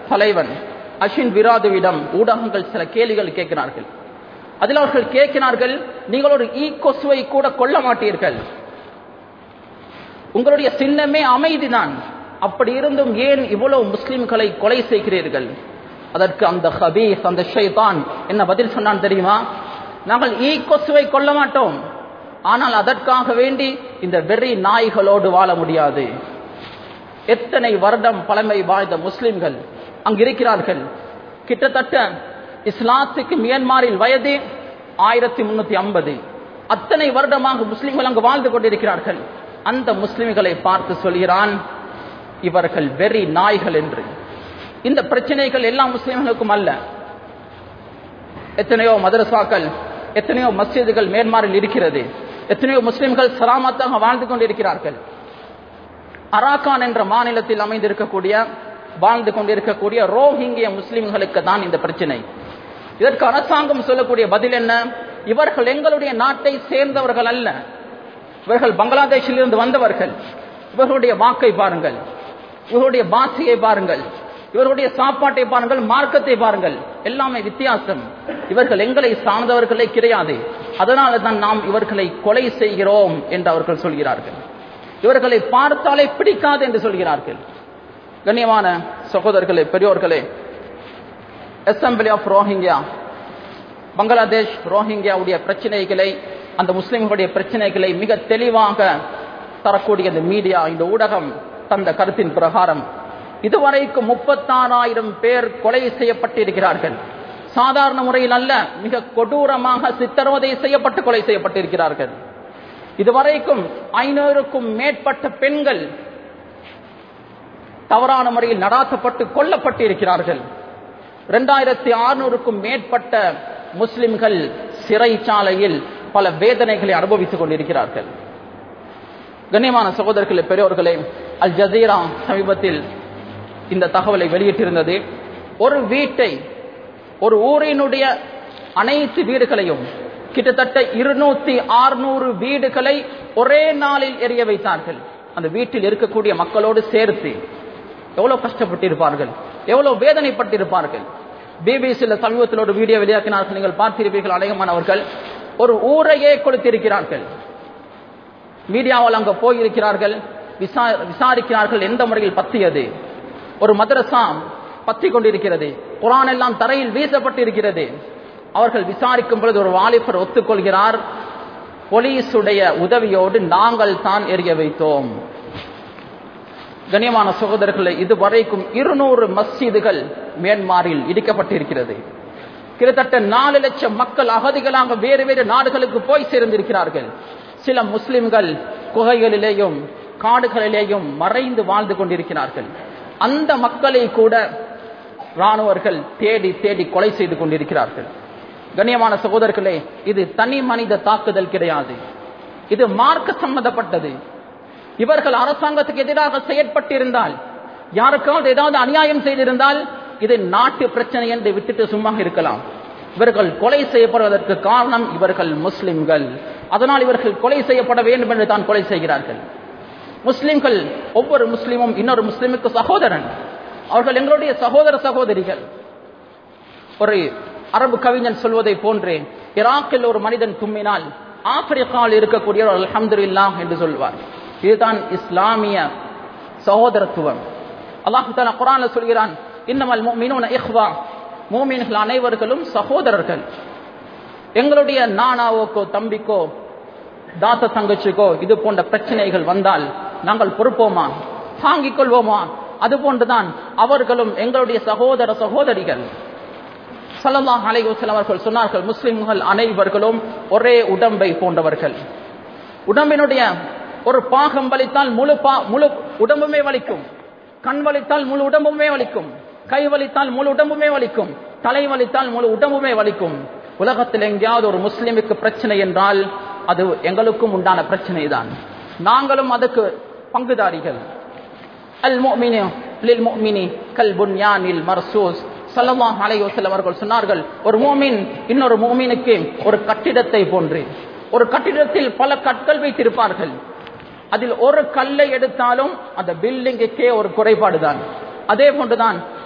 தலைவன் அஷின் விராதுவிடம் ஊடகங்கள் சில கேள்விகள் கேட்கிறார்கள். அதில் அவர்கள் கேட்கிறார்கள், நீங்கள் ஒரு ஈ கொசுவை கூட கொல்ல மாட்டீர்கள், உங்களுடைய சின்னமே அமைதிதான், அப்படி இருந்தும் ஏன் இவ்வளவு முஸ்லிம்களை கொலை செய்கிறீர்கள்? அதற்கு அந்த ஹபீஸ், அந்த ஷைத்தான் என்ன பதில் சொன்னான் தெரியுமா? நாங்கள் ஈ கொசுவை கொல்ல மாட்டோம், ஆனால் அதற்காக வேண்டி இந்த வெறி நாய்களோடு வாழ முடியாது. எத்தனை வருடம் பழமை வாழ்ந்த முஸ்லிம்கள் அங்கு இருக்கிறார்கள். கிட்டத்தட்ட இஸ்லாத்துக்கு மியான்மரில் வயது ஆயிரத்தி முன்னூத்தி ஐம்பது. அத்தனை வருடமாக முஸ்லிம்கள் அங்கு வாழ்ந்து கொண்டிருக்கிறார்கள். அந்த முஸ்லிம்களை பார்த்து சொல்கிறான், இவர்கள் வெறி நாய்கள் என்று. இந்த பிரச்சனைகள் எல்லா முஸ்லிம்களுக்கும் அல்ல. எத்தனையோ மதரசாக்கள், எத்தனையோ மஸ்ஜிதுகள் மியான்மரில் இருக்கிறது. எத்தனையோ முஸ்லிம்கள் சலாமத்தாக வாழ்ந்து கொண்டிருக்கிறார்கள். அராக்கான் என்ற மாநிலத்தில் அமைந்திருக்கக்கூடிய வாழ்ந்து கொண்டிருக்கக்கூடிய ரோஹிங்கிய முஸ்லிம்களுக்கு தான் இந்த பிரச்சனை. இதற்கு அரசாங்கம் சொல்லக்கூடிய பதில் என்ன? இவர்கள் எங்களுடைய நாட்டை சேர்ந்தவர்கள் அல்ல, இவர்கள் பங்களாதேஷில் இருந்து வந்தவர்கள். இவர்களுடைய வாக்கை பாருங்கள், இவர்களுடைய பாஷையை பாருங்கள், இவர்களுடைய சாப்பாட்டை பாருங்கள், மார்க்கத்தை பாருங்கள், எல்லாமே வித்தியாசம். இவர்கள் எங்களை சார்ந்தவர்களே கிடையாது, அதனால தான் நாம் இவர்களை கொலை செய்கிறோம் என்று அவர்கள் சொல்கிறார்கள். இவர்களை பார்த்தாலே பிடிக்காது என்று சொல்கிறார்கள். கண்ணியமான சகோதரர்களே, பெரியோர்களே, அசெம்பிளி ஆஃப் ரோஹிங்கியா, பங்களாதேஷ் ரோஹிங்கியாவுடைய பிரச்சனைகளை, அந்த முஸ்லிம்களுடைய பிரச்சனைகளை மிக தெளிவாக தரக்கூடிய இந்த மீடியா, இந்த ஊடகம் தந்த கருத்தின் பிரகாரம் இதுவரைக்கும் முப்பத்தாறாயிரம் பேர் கொலை செய்யப்பட்டிருக்கிறார்கள். சாதாரண முறையில் அல்ல, மிக கொடூரமாக சித்திரவதை செய்யப்பட்டு கொலை செய்யப்பட்டிருக்கிறார்கள். இதுவரைக்கும் ஐநூறுக்கும் மேற்பட்ட பெண்கள் தவறான முறையில் நடாத்தப்பட்டு கொல்லப்பட்டிருக்கிறார்கள். இரண்டாயிரத்தி அறுநூறுக்கும் மேற்பட்ட முஸ்லிம்கள் சிறைச்சாலையில் பல வேதனைகளை அனுபவித்துக் கொண்டிருக்கிறார்கள். கண்ணியமான சகோதரர்களே, பெரியோர்களே, அல் ஜசீரா சமீபத்தில் இந்த தகவலை வெளியிட்டிருந்தது. ஒரு வீட்டை, ஒரு ஊரினுடைய அனைத்து வீடுகளையும், கிட்டத்தட்ட இருநூத்தி ஆறுநூறு வீடுகளை ஒரே நாளில் எரிய வைத்தார்கள். அந்த வீட்டில் இருக்கக்கூடிய மக்களோடு சேர்த்து எவ்வளவு கஷ்டப்பட்டிருப்பார்கள், எவ்வளவு வேதனைப்பட்டிருப்பார்கள். பிபிசியில் சமீபத்தில் ஒரு வீடியோ வெளியாக்கினார்கள், நீங்கள் பார்த்திருப்பீர்கள் அநேகமானவர்கள். ஒரு ஊரையே கொடுத்திருக்கிறார்கள். மீடியாவில் அங்கு போயிருக்கிறார்கள், விசாரிக்கிறார்கள் எந்த முறையில் பத்தியது. ஒரு மதரசா பத்தி கொண்டிருக்கிறது, குர்ஆன் எல்லாம் தரையில் வீசப்பட்டிருக்கிறது. அவர்கள் விசாரிக்கும் பொழுது ஒரு வாலிபர் ஒத்துக்கொள்கிறார், போலீசுடைய உதவியோடு நாங்கள் தான் எரிய வைத்தோம். கண்ணியமான சகோதரர்களே, இதுவரைக்கும் இருநூறு மஸ்ஜிதுகள் மியான்மரில் இடிக்கப்பட்டிருக்கிறது. கிட்டத்தட்ட நாலு லட்சம் மக்கள் அகதிகளாக வேறு வேறு நாடுகளுக்கு போய் சேர்ந்திருக்கிறார்கள். சில முஸ்லிம்கள் குகைகளிலேயும் காடுகளிலேயும் மறைந்து வாழ்ந்து கொண்டிருக்கிறார்கள். அந்த மக்களை கூட இராணுவர்கள் தேடி தேடி கொலை செய்து கொண்டிருக்கிறார்கள். கண்ணியமான சகோதரர்களே, இது தனி மனித தாக்குதல் கிடையாது, இது மார்க்க சம்பந்தப்பட்டது. இவர்கள் அரசாங்கத்துக்கு எதிராக செயற்பட்டிருந்தால், யாருக்காவது ஏதாவது அநியாயம் செய்திருந்தால், இது நாட்டு பிரச்சனை என்று விட்டுட்டு சும்மா இருக்கலாம். இவர்கள் கொலை செய்யப்படுவதற்கு காரணம் இவர்கள் முஸ்லிம்கள், அதனால் இவர்கள் கொலை செய்யப்பட வேண்டும் என்று தான் கொலை செய்கிறார்கள். முஸ்லிம்கள், ஒவ்வொரு முஸ்லிமும் இன்னொரு முஸ்லிமுக்கு சகோதரன், அவர்கள் எங்களுடைய சகோதர சகோதரிகள். ஒரு அரபு கவிஞன் சொல்வதை போன்றே, ஈராக்கில் ஒரு மனிதன் தும்மினால் ஆப்பிரிக்காவில் இருக்கக்கூடிய அல்ஹம்துலில்லாஹ் என்று சொல்வார். இதுதான் இஸ்லாமிய சகோதரத்துவம். அல்லாஹ் தஆலா குர்ஆனில் சொல்கிறான், இன்னமல் முஃமினூன இஹ்வா, முஃமின்கள் அனைவர்களும் சகோதரர்கள். எங்களுடைய நானாவுக்கோ தம்பிக்கோ தாத்த தங்கச்சிக்கோ இது போன்ற பிரச்சனைகள் வந்தால் நாங்கள் பொறுப்போமா, தாங்கிக் கொள்வோமா? அதுபோன்றுதான் அவர்களும் எங்களுடைய சகோதர சகோதரிகள். ஸல்லல்லாஹு அலைஹி வஸல்லம் அவர்கள் சொன்னார்கள், முஸ்லிம்கள் அனைவர்களும் ஒரே உடம்பை போன்றவர்கள். உடம்பினுடைய ஒரு பாகம் வலித்தால் முழு பா முழு உடம்புமே வலிக்கும், கண் வலித்தால் முழு உடம்புமே வலிக்கும், கை வலித்தால் முழு உடம்புமே வலிக்கும், தலை வலித்தால் முழு உடம்புமே வலிக்கும். உலகத்தில் எங்கேயாவது ஒரு முஸ்லிமுக்கு பிரச்சனை என்றால் அது எங்களுக்கும் உண்டான பிரச்சனை தான், நாங்களும் அதுக்கு பங்குதாரிகள். அல் முஃமினு லில் முஃமினி கல் புன்யானில் மர்சூஸ். ஸல்லல்லாஹு அலைஹி வஸல்லம் அவர்கள் சொன்னார்கள், ஒரு முஃமின் இன்னொரு முஃமினுக்கு ஒரு கட்டிடத்தை போன்று. ஒரு கட்டிடத்தில் பல கற்கள் வைத்திருப்பார்கள், அதில் ஒரு கல்லை எடுத்தாலும் அந்த பில்டிங்குக்கே ஒரு குறைபாடு தான். அதே போன்றுதான்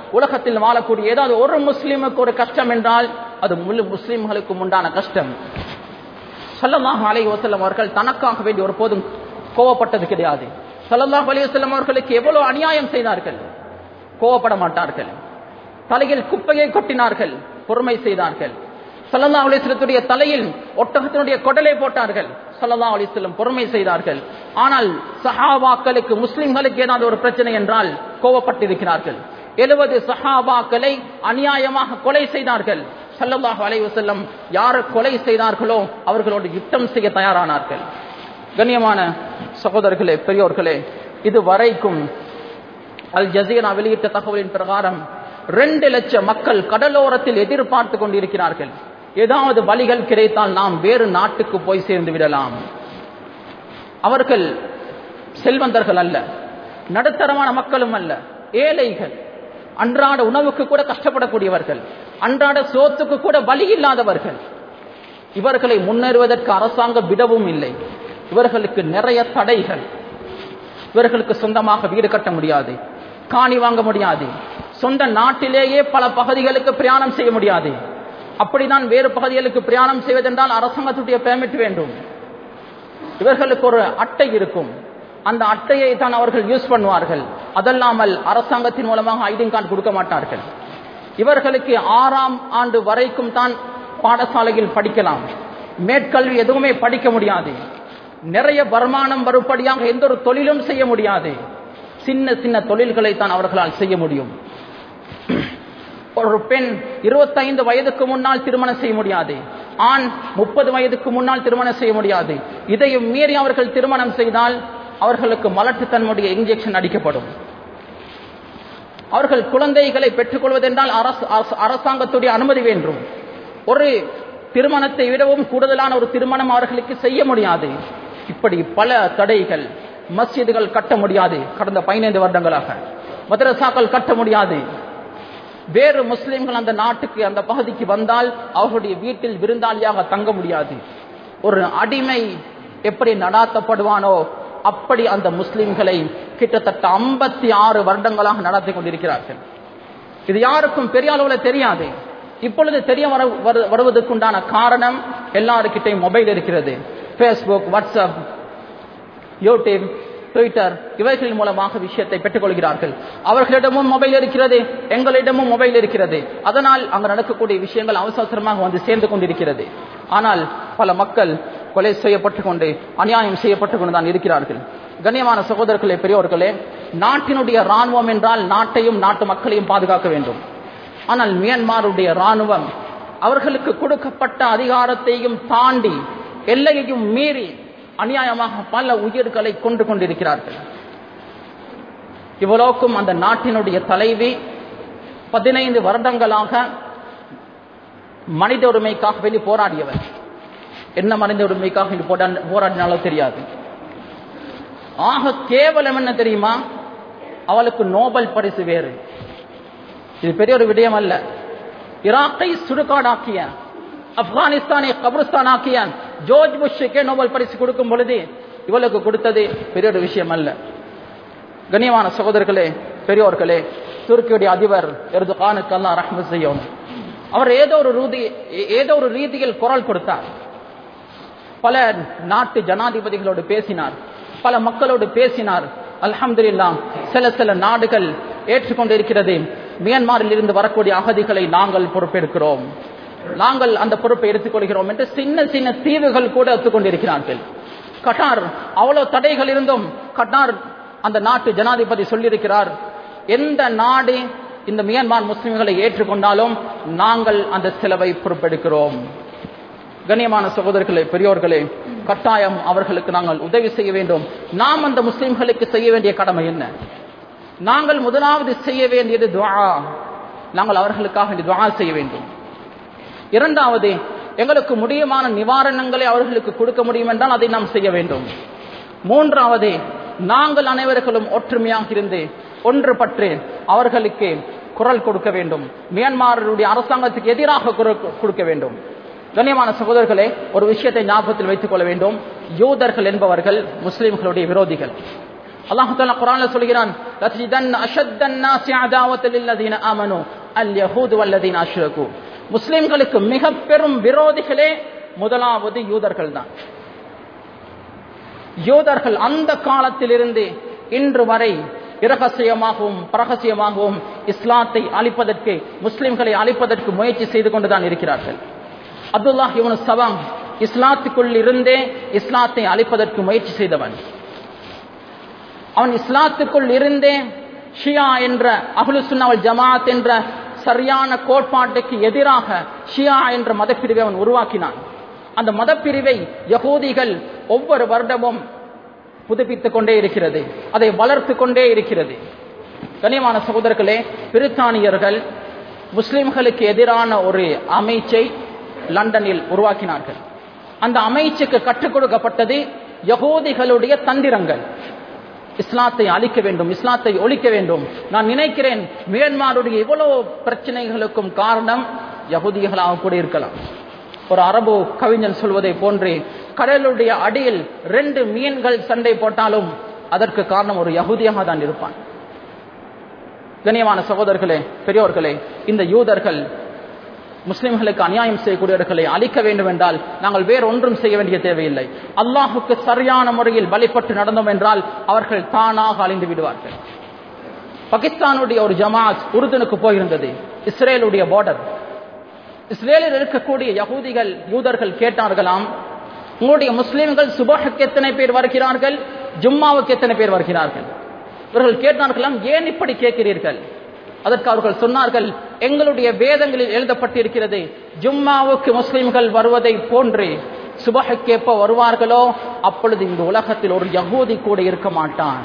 உலகத்தில் வாழக்கூடிய ஏதாவது ஒரு முஸ்லிமுக்கு ஒரு கஷ்டம் என்றால் அது முழு முஸ்லிம்களுக்கும் உண்டான கஷ்டம். ஸல்லல்லாஹு அலைஹி வஸல்லம் அவர்கள் தனக்காக வேண்டி ஒருபோதும் கோவப்பட்டது கிடையாது. ஸல்லல்லாஹு அலைஹி வஸல்லம் அவர்களுக்கு எவ்வளவு அநியாயம் செய்தார்கள், கோவப்பட மாட்டார்கள். தலையில் குப்பையை கொட்டினார்கள், பொறுமை செய்தார்கள். ஸல்லல்லாஹு அலைஹி வஸல்லத்துடைய தலையில் ஒட்டகத்தினுடைய கொடலை போட்டார்கள், ஸல்லல்லாஹு அலைஹி வஸல்லம் பொறுமை செய்தார்கள். ஆனால் சஹாபாக்களுக்கு முஸ்லிம்களுக்கு ஏதாவது ஒரு பிரச்சனை என்றால் கோவப்பட்டிருக்கிறார்கள். எழுபது சஹாபாக்களை அநியாயமாக கொலை செய்தார்கள். ஸல்லல்லாஹு அலைஹி வஸல்லம் யார் கொலை செய்தார்களோ அவர்களோடு யுத்தம் செய்ய தயாரானார்கள். கண்ணியமான சகோதரர்களே, பெரியோர்களே, இதுவரைக்கும் அல் ஜஸீரா வெளியிட்ட தகவலின் பிரகாரம் ரெண்டு லட்சம் மக்கள் கடலோரத்தில் எதிர்பார்த்து கொண்டிருக்கிறார்கள். ஏதாவது வழிகள் கிடைத்தால் நாம் வேறு நாட்டுக்கு போய் சேர்ந்து விடலாம். அவர்கள் செல்வந்தர்கள் அல்ல, நடுத்தரமான மக்களும் அல்ல, ஏழைகள், அன்றாட உணவுக்கு கூட கஷ்டப்படக்கூடியவர்கள், அன்றாட சோத்துக்கு கூட வழி இல்லாதவர்கள். இவர்களை முன்னேறுவதற்கு அரசாங்கம் விடவும் இல்லை. இவர்களுக்கு நிறைய தடைகள். இவர்களுக்கு சொந்தமாக வீடு கட்ட முடியாது, காணி வாங்க முடியாது, சொந்த நாட்டிலேயே பல பகுதிகளுக்கு பிரயாணம் செய்ய முடியாது. அப்படிதான் வேறு பகுதிகளுக்கு பிரயாணம் செய்வதென்றால் அரசாங்கத்துடைய பெர்மிட் வேண்டும். இவர்களுக்கு ஒரு அட்டை இருக்கும், அந்த அட்டையை தான் அவர்கள் யூஸ் பண்ணுவார்கள். அதல்லாமல் அரசாங்கத்தின் மூலமாக ஐடி கார்டு கொடுக்க மாட்டார்கள். இவர்களுக்கு ஆறாம் ஆண்டு வரைக்கும் தான் பாடசாலையில் படிக்கலாம், மேற்கல்வி எதுவுமே படிக்க முடியாது. நிறைய வருமானம் வரும்படியாக எந்த ஒரு தொழிலும் செய்ய முடியாது. சின்ன சின்ன தொழில்களை தான் அவர்களால் செய்ய முடியும். ஒரு பெண் இருபத்தைந்து வயதுக்கு முன்னால் திருமணம் செய்ய முடியாது, ஆண் முப்பது வயதுக்கு முன்னால் திருமணம் செய்ய முடியாது. இதையும் மீறி அவர்கள் திருமணம் செய்தால் அவர்களுக்கு மலட்டுத்தன்மையுடைய இன்ஜெக்ஷன் அடிக்கப்படும். அவர்கள் குழந்தைகளை பெற்றுக் கொள்வதென்றால் அரசாங்கத்துடைய அனுமதி வேண்டும். ஒரு திருமணத்தை விடவும் கூடுதலான ஒரு திருமணம் அவர்களுக்கு செய்ய முடியாது. இப்படி பல தடைகள். மஸ்ஜிதுகள் கட்ட முடியாது, கடந்த பதினைந்து வருடங்களாக மதரசாக்கள் கட்ட முடியாது. வேறு முஸ்லிம்கள் அந்த நாட்டுக்கு அந்த பகுதிக்கு வந்தால் அவர்களுடைய வீட்டில் விருந்தாளியாக தங்க முடியாது. ஒரு அடிமை எப்படி நடாத்தப்படுவானோ அப்படி அந்த முஸ்லிம்களை கிட்டத்தட்ட ஐம்பத்தி ஆறு வருடங்களாக நடத்தி கொண்டிருக்கிறார்கள். இது யாருக்கும் பெரிய அளவில் தெரியாது. இப்பொழுது தெரிய வருவதற்குண்டான காரணம் எல்லாருக்கிட்டையும் மொபைல் இருக்கிறது. பேஸ்புக், வாட்ஸ்அப், யூடியூப், ட்விட்டர் இவைகளின் மூலமாக விஷயத்தை பெற்றுக் கொள்கிறார்கள். அவர்களிடமும் மொபைல் இருக்கிறது, எங்களிடமும் மொபைல் இருக்கிறது. அதனால் அங்கு நடக்கக்கூடிய விஷயங்கள் அவசரமாக வந்து சேர்ந்து கொண்டிருக்கிறது. ஆனால் பல மக்கள் கொலை செய்யப்பட்டுக் கொண்டு அநியாயம் செய்யப்பட்டுக் கொண்டு தான் இருக்கிறார்கள். கண்ணியமான சகோதரர்களே, பெரியோர்களே, நாட்டினுடைய ராணுவம் என்றால் நாட்டையும் நாட்டு மக்களையும் பாதுகாக்க வேண்டும். ஆனால் மியான்மருடைய ராணுவம் அவர்களுக்கு கொடுக்கப்பட்ட அதிகாரத்தையும் தாண்டி எல்லையையும் மீறி அநியாயமாக பல உயிர்களை கொண்டு கொண்டிருக்கிறார்கள். இவ்வளவுக்கும் அந்த நாட்டினுடைய தலைவி பதினைந்து வருடங்களாக மனித உரிமைக்காக வெளி போராடியவர். என்ன மனித உரிமைக்காக போராடினாலோ தெரியாது. ஆக கேவலம் என்ன தெரியுமா? அவளுக்கு நோபல் பரிசு வேறு. இது பெரிய ஒரு விடயம் அல்ல. ஈராக்கை சுடுகாடாக்கிய, ஆப்கானிஸ்தானை கபிரிஸ்தான் ஆக்கிய ஜோர்ஜ் புஷ்ஷுக்கே நோபல் பரிசு கொடுக்கும் பொழுது இவளுக்கு கொடுத்தது பெரிய ஒரு விஷயம் அல்ல. கண்ணியமான சகோதரர்களே, பெரியோர்களே, துருக்கியுடைய அதிபர் எர்துகானுக்கு அல்லாஹ் ரஹ்மத் செய்யணும். அவர் ஏதோ ஒரு ரீதி ஏதோ ஒரு ரீதியில் குரல் கொடுத்தார். பல நாட்டு ஜனாதிபதிகளோடு பேசினார், பல மக்களோடு பேசினார். அல்ஹம்துலில்லாஹ், சில சில நாடுகள் ஏற்றுக்கொண்டிருக்கிறது. மியான்மரில் இருந்து வரக்கூடிய அகதிகளை நாங்கள் பொறுப்பெடுக்கிறோம், நாங்கள் அந்த பொறுப்பை எடுத்துக்கொள்கிறோம் என்று சின்ன சின்ன தீவுகள் கூட ஒத்துக்கொண்டிருக்கிறார்கள். கட்டார் அவ்வளவு தடைகள் இருந்தும் கட்டார் அந்த நாட்டு ஜனாதிபதி சொல்லியிருக்கிறார், எந்த நாடு இந்த மியான்மர் முஸ்லிம்களை ஏற்றுக்கொண்டாலும் நாங்கள் அந்த செலவை பொறுப்பெடுக்கிறோம். கண்ணியமான சகோதரர்களே, பெரியோர்களே, கட்டாயம் அவர்களுக்கு நாங்கள் உதவி செய்ய வேண்டும். நாம் அந்த முஸ்லிம்களுக்கு செய்ய வேண்டிய கடமை என்ன? நாங்கள் முதலாவது செய்ய வேண்டியது துஆ. நாங்கள் அவர்களுக்காக துஆ செய்ய வேண்டும். இரண்டாவது, எங்களுக்கு முடியுமான நிவாரணங்களை அவர்களுக்கு கொடுக்க முடியும் என்றால் அதை நாம் செய்ய வேண்டும். மூன்றாவது, நாங்கள் அனைவர்களும் ஒற்றுமையாக இருந்து ஒன்றுபட்டு அவர்களுக்கு குரல் கொடுக்க வேண்டும். மியான்மருடைய அரசாங்கத்துக்கு எதிராக குரல் கொடுக்க வேண்டும். கண்ணியமான சகோதரர்களே, ஒரு விஷயத்தை ஞாபகத்தில் வைத்துக் கொள்ள வேண்டும். யூதர்கள் என்பவர்கள் முஸ்லிம்களுடைய விரோதிகள். அல்லாஹ் தஆலா குர்ஆன்ல சொல்கிறான், லதஜிதன்ன அஷத்தன் நாஸி அதாவத்தல் லில்லதீன ஆமனூ அல் யஹூது வல்லதீன அஷ்ரகு. முஸ்லிம்களுக்கு மிக பெரும் விரோதிகளே முதலாவது யூதர்கள் தான். யூதர்கள் அந்த காலத்திலிருந்து இன்று வரை இரகசியமாகவும் பிரகசியமாகவும் இஸ்லாத்தை அழிப்பதற்கு, முஸ்லிம்களை அழிப்பதற்கு முயற்சி செய்து கொண்டுதான் இருக்கிறார்கள். அப்துல்லாஹ் இப்னு சலாம் இஸ்லாத்துக்குள் இருந்தே இஸ்லாத்தை அழிப்பதற்கு முயற்சி செய்தவன். அவன் இஸ்லாத்துக்குள் இருந்தே ஷியா என்ற அஹ்லு சுன்னா வல் ஜமாஅத் என்ற சரியான கோட்பாட்டுக்கு எதிராக ஷியா என்ற மதப்பிரிவை அவன் உருவாக்கினான். அந்த மதப்பிரிவை யகூதிகள் ஒவ்வொரு வருடமும் புதுப்பித்துக் கொண்டே இருக்கிறது, அதை வளர்த்து கொண்டே இருக்கிறது. கண்ணியமான சகோதரர்களே, பிரித்தானியர்கள் முஸ்லிம்களுக்கு எதிரான ஒரு அமைச்சை லண்டனில் உருவாக்கினார்கள். அந்த அமைச்சுக்கு கற்றுக் கொடுக்கப்பட்டது யகூதிகளுடைய தந்திரங்கள். இஸ்லாத்தை அழிக்க வேண்டும், இஸ்லாத்தை ஒழிக்க வேண்டும். நான் நினைக்கிறேன் மியான்மருடைய இவ்வளவு பிரச்சனைகளுக்கும் காரணம் யகூதிகளாக கூட இருக்கலாம். ஒரு அரபு கவிஞன் சொல்வதை போன்று கடலுடைய அடியில் ரெண்டு மீன்கள் சண்டை போட்டாலும் அதற்கு காரணம் ஒரு யகூதியாக தான் இருப்பான். கண்ணியமான சகோதரர்களே, பெரியோர்களே, இந்த யூதர்கள் முஸ்லிம்களுக்கு அநியாயம் செய்யக்கூடியவர்களை அழிக்க வேண்டும் என்றால் நாங்கள் வேற ஒன்றும் செய்ய வேண்டிய தேவையில்லை. அல்லாஹுக்கு சரியான முறையில் வழிபட்டு நடந்தோம் என்றால் அவர்கள் தானாக அழிந்து விடுவார்கள். பாகிஸ்தானுடைய ஒரு ஜமாத் உருதுனுக்கு போயிருந்தது, இஸ்ரேலுடைய பார்டர். இஸ்ரேலில் இருக்கக்கூடிய யகூதிகள் யூதர்கள் கேட்டார்களாம், உங்களுடைய முஸ்லிம்கள் சுபஹுக்கு எத்தனை பேர் வருகிறார்கள், ஜும்மாவுக்கு எத்தனை பேர் வருகிறார்கள்? இவர்கள் கேட்டார்களாம், ஏன் இப்படி கேட்கிறீர்கள்? அதற்கு அவர்கள் சொன்னார்கள், எங்களுடைய வேதங்களில் எழுதப்பட்டிருக்கிறது, ஜும்மாவுக்கு முஸ்லிம்கள் வருவதை போன்று சுபஹுக்கு எப்ப வருவார்களோ அப்பொழுது இந்த உலகத்தில் ஒரு யகூதி கூட இருக்க மாட்டான்.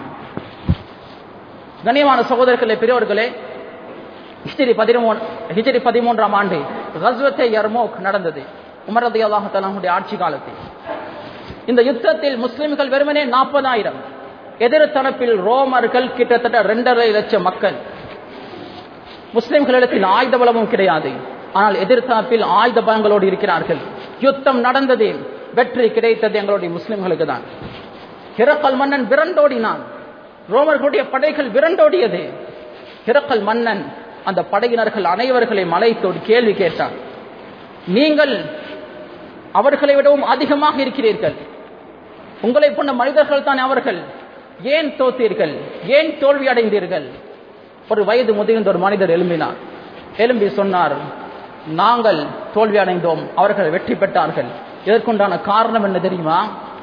கண்ணியமான சகோதரர்களே, பெரியவர்களே, ஹிஜ்ரி பதிமூன்று ஹிஜ்ரி பதிமூன்றாம் ஆண்டு கஸ்வத்தே யர்மூக் நடந்தது, உமர் ரலியல்லாஹு தஆலாவுடைய ஆட்சி காலத்தில். இந்த யுத்தத்தில் முஸ்லிம்கள் வெறுமனே நாற்பதாயிரம், எதிர் தரப்பில் ரோமர்கள் கிட்டத்தட்ட இரண்டரை லட்சம் மக்கள். முஸ்லிம்களிடத்தில் ஆயுத பலமும் கிடையாது, ஆனால் எதிர்த்தரப்பில் ஆயுத பலங்களோடு இருக்கிறார்கள். யுத்தம் நடந்தது, வெற்றி கிடைத்தது எங்களுடைய முஸ்லிம்களுக்கு தான். ஹிரக்கல் மன்னன் விரண்டோடினான், ரோமர்களுடைய படைகள் விரண்டோடியது. ஹிரக்கல் மன்னன் அந்த படையினர்கள் அனைவர்களையும் அழைத்தோடு கேள்வி கேட்டான், நீங்கள் அவர்களை விடவும் அதிகமாக இருக்கிறீர்கள், உங்களை போன்ற மனிதர்கள் தான் அவர்கள், ஏன் தோத்தீர்கள், ஏன் தோல்வி அடைந்தீர்கள்? ஒரு வயது முதிர்ந்த ஒரு மனிதர் எழும்பினார். எழும்பி சொன்னார், நாங்கள் தோல்வி அடைந்தோம், அவர்கள் வெற்றி பெற்றார்கள். இதற்குண்டான காரணம் என்ன தெரியுமா?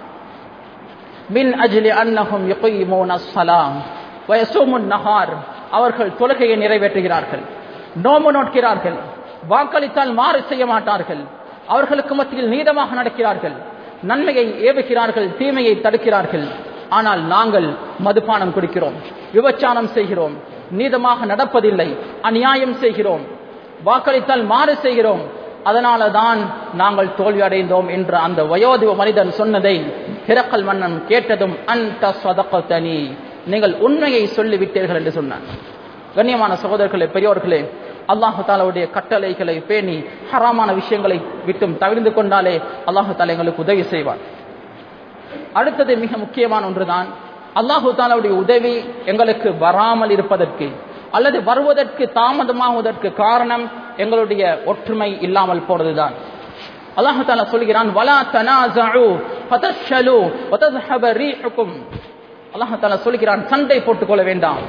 மின் அஜ்லி அன்னஹும் யுகீமூன ஸலாம் வ யஸூமுன் நஹார், அவர்கள் தொழுகையை நிறைவேற்றுகிறார்கள், நோன்பு நோட்கிறார்கள், வாக்களித்தால் மாறு செய்ய மாட்டார்கள், அவர்களுக்கு மத்தியில் நீதமாக நடக்கிறார்கள், நன்மையை ஏவுகிறார்கள், தீமையை தடுக்கிறார்கள். ஆனால் நாங்கள் மதுபானம் குடிக்கிறோம், விபச்சாரம் செய்கிறோம், நீதமாக நடப்பதில்லை, அநியாயம் செய்கிறோம், வாக்களித்தால் மாறு செய்கிறோம், அதனால தான் நாங்கள் தோல்வி அடைந்தோம் என்ற அந்த வயோதிப மனிதன் சொன்னதை ஹிரக்கல் மன்னன் கேட்டதும், அன்த ஸதகதனி, நீங்கள் உண்மையை சொல்லிவிட்டீர்கள் என்று சொன்னார். கண்ணியமான சகோதரர்களே, பெரியோர்களே, அல்லாஹு தஆலாவுடைய கட்டளைகளை பேணி ஹராமான விஷயங்களை விட்டும் தவிர்த்து கொண்டாலே அல்லாஹு தஆலா எங்களுக்கு உதவி செய்வார். அடுத்தது மிக முக்கியமான ஒன்றுதான், அல்லாஹு தஆலாவுடைய உதவி எங்களுக்கு வராமல் இருப்பதற்கு அல்லது வருவதற்கு தாமதமாவதற்கு காரணம் எங்களுடைய ஒற்றுமை இல்லாமல் போனதுதான். அல்லாஹு தஆலா சொல்கிறான், வலா தனாஸஉ ஃபதஷ்லு வதذهب ரீஹுக்கும். அல்லாஹு தஆலா சொல்கிறான், சண்டை போட்டுக் கொள்ள வேண்டாம்,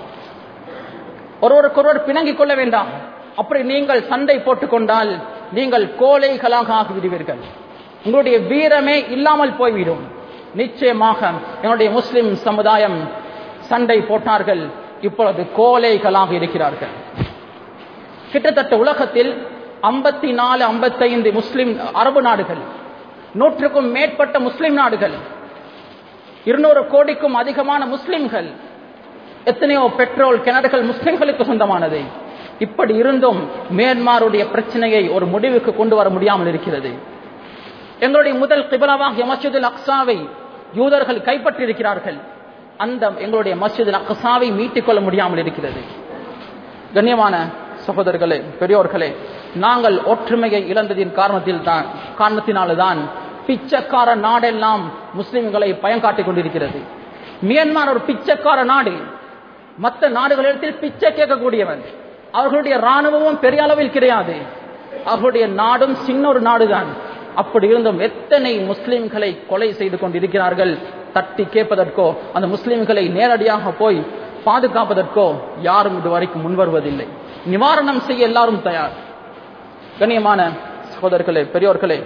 ஒருவருக்கொருவர் பிணங்கிக் கொள்ள வேண்டாம். அப்படி நீங்கள் சண்டை போட்டுக் கொண்டால் நீங்கள் கோழைகளாக ஆகிவிடுவீர்கள், உங்களுடைய வீரமே இல்லாமல் போய்விடும். நிச்சயமாக என்னுடைய முஸ்லிம் சமுதாயம் சண்டை போட்டார்கள், இப்பொழுது கோழைகளாக இருக்கிறார்கள். கிட்டத்தட்ட உலகத்தில் ஐம்பத்தி நாலு ஐம்பத்தைந்து முஸ்லிம் அரபு நாடுகள், நூற்றுக்கும் மேற்பட்ட முஸ்லிம் நாடுகள், இருநூறு கோடிக்கும் அதிகமான முஸ்லிம்கள், எத்தனையோ பெட்ரோல் கிணறுகள் முஸ்லிம்களுக்கு சொந்தமானது. இப்படி இருந்தும் மியான்மருடைய பிரச்சனையை ஒரு முடிவுக்கு கொண்டு வர முடியாமல் இருக்கிறது. எங்களுடைய முதல் கிப்லாவாகிய மஸ்ஜிதுல் அக்ஸாவை யூதர்கள் கைப்பற்றியிருக்கிறார்கள், அந்த எங்களுடைய மஸ்ஜிதுல் அக்ஸாவை மீட்டுக் கொள்ள முடியாமல் இருக்கிறது. கண்ணியமான சகோதரர்களே, பெரியோர்களே, நாங்கள் ஒற்றுமையை இழந்ததின் காரணத்தில் தான் காரணத்தினால்தான் பிச்சைக்கார நாடெல்லாம் முஸ்லிம்களை பயங்காட்டிக் கொண்டிருக்கிறது. மியான்மர் ஒரு பிச்சைக்கார நாடு, மற்ற நாடுகளிடத்தில் பிச்சை கேட்கக்கூடியவன். அவர்களுடைய ராணுவமும் பெரிய அளவில் கிடையாது, அவர்களுடைய நாடும் சின்ன ஒரு நாடுதான். அப்படி இருந்தும் எத்தனை முஸ்லிம்களை கொலை செய்து கொண்டிருக்கிறார்கள். தட்டி கேட்பதற்கோ அந்த முஸ்லிம்களை நேரடியாக போய் பாதுகாப்பதற்கோ யாரும் இதுவரைக்கும் முன்வருவதில்லை. நிவாரணம் செய்ய எல்லாரும் தயார். கண்ணியமான சகோதரர்களே, பெரியோர்களே,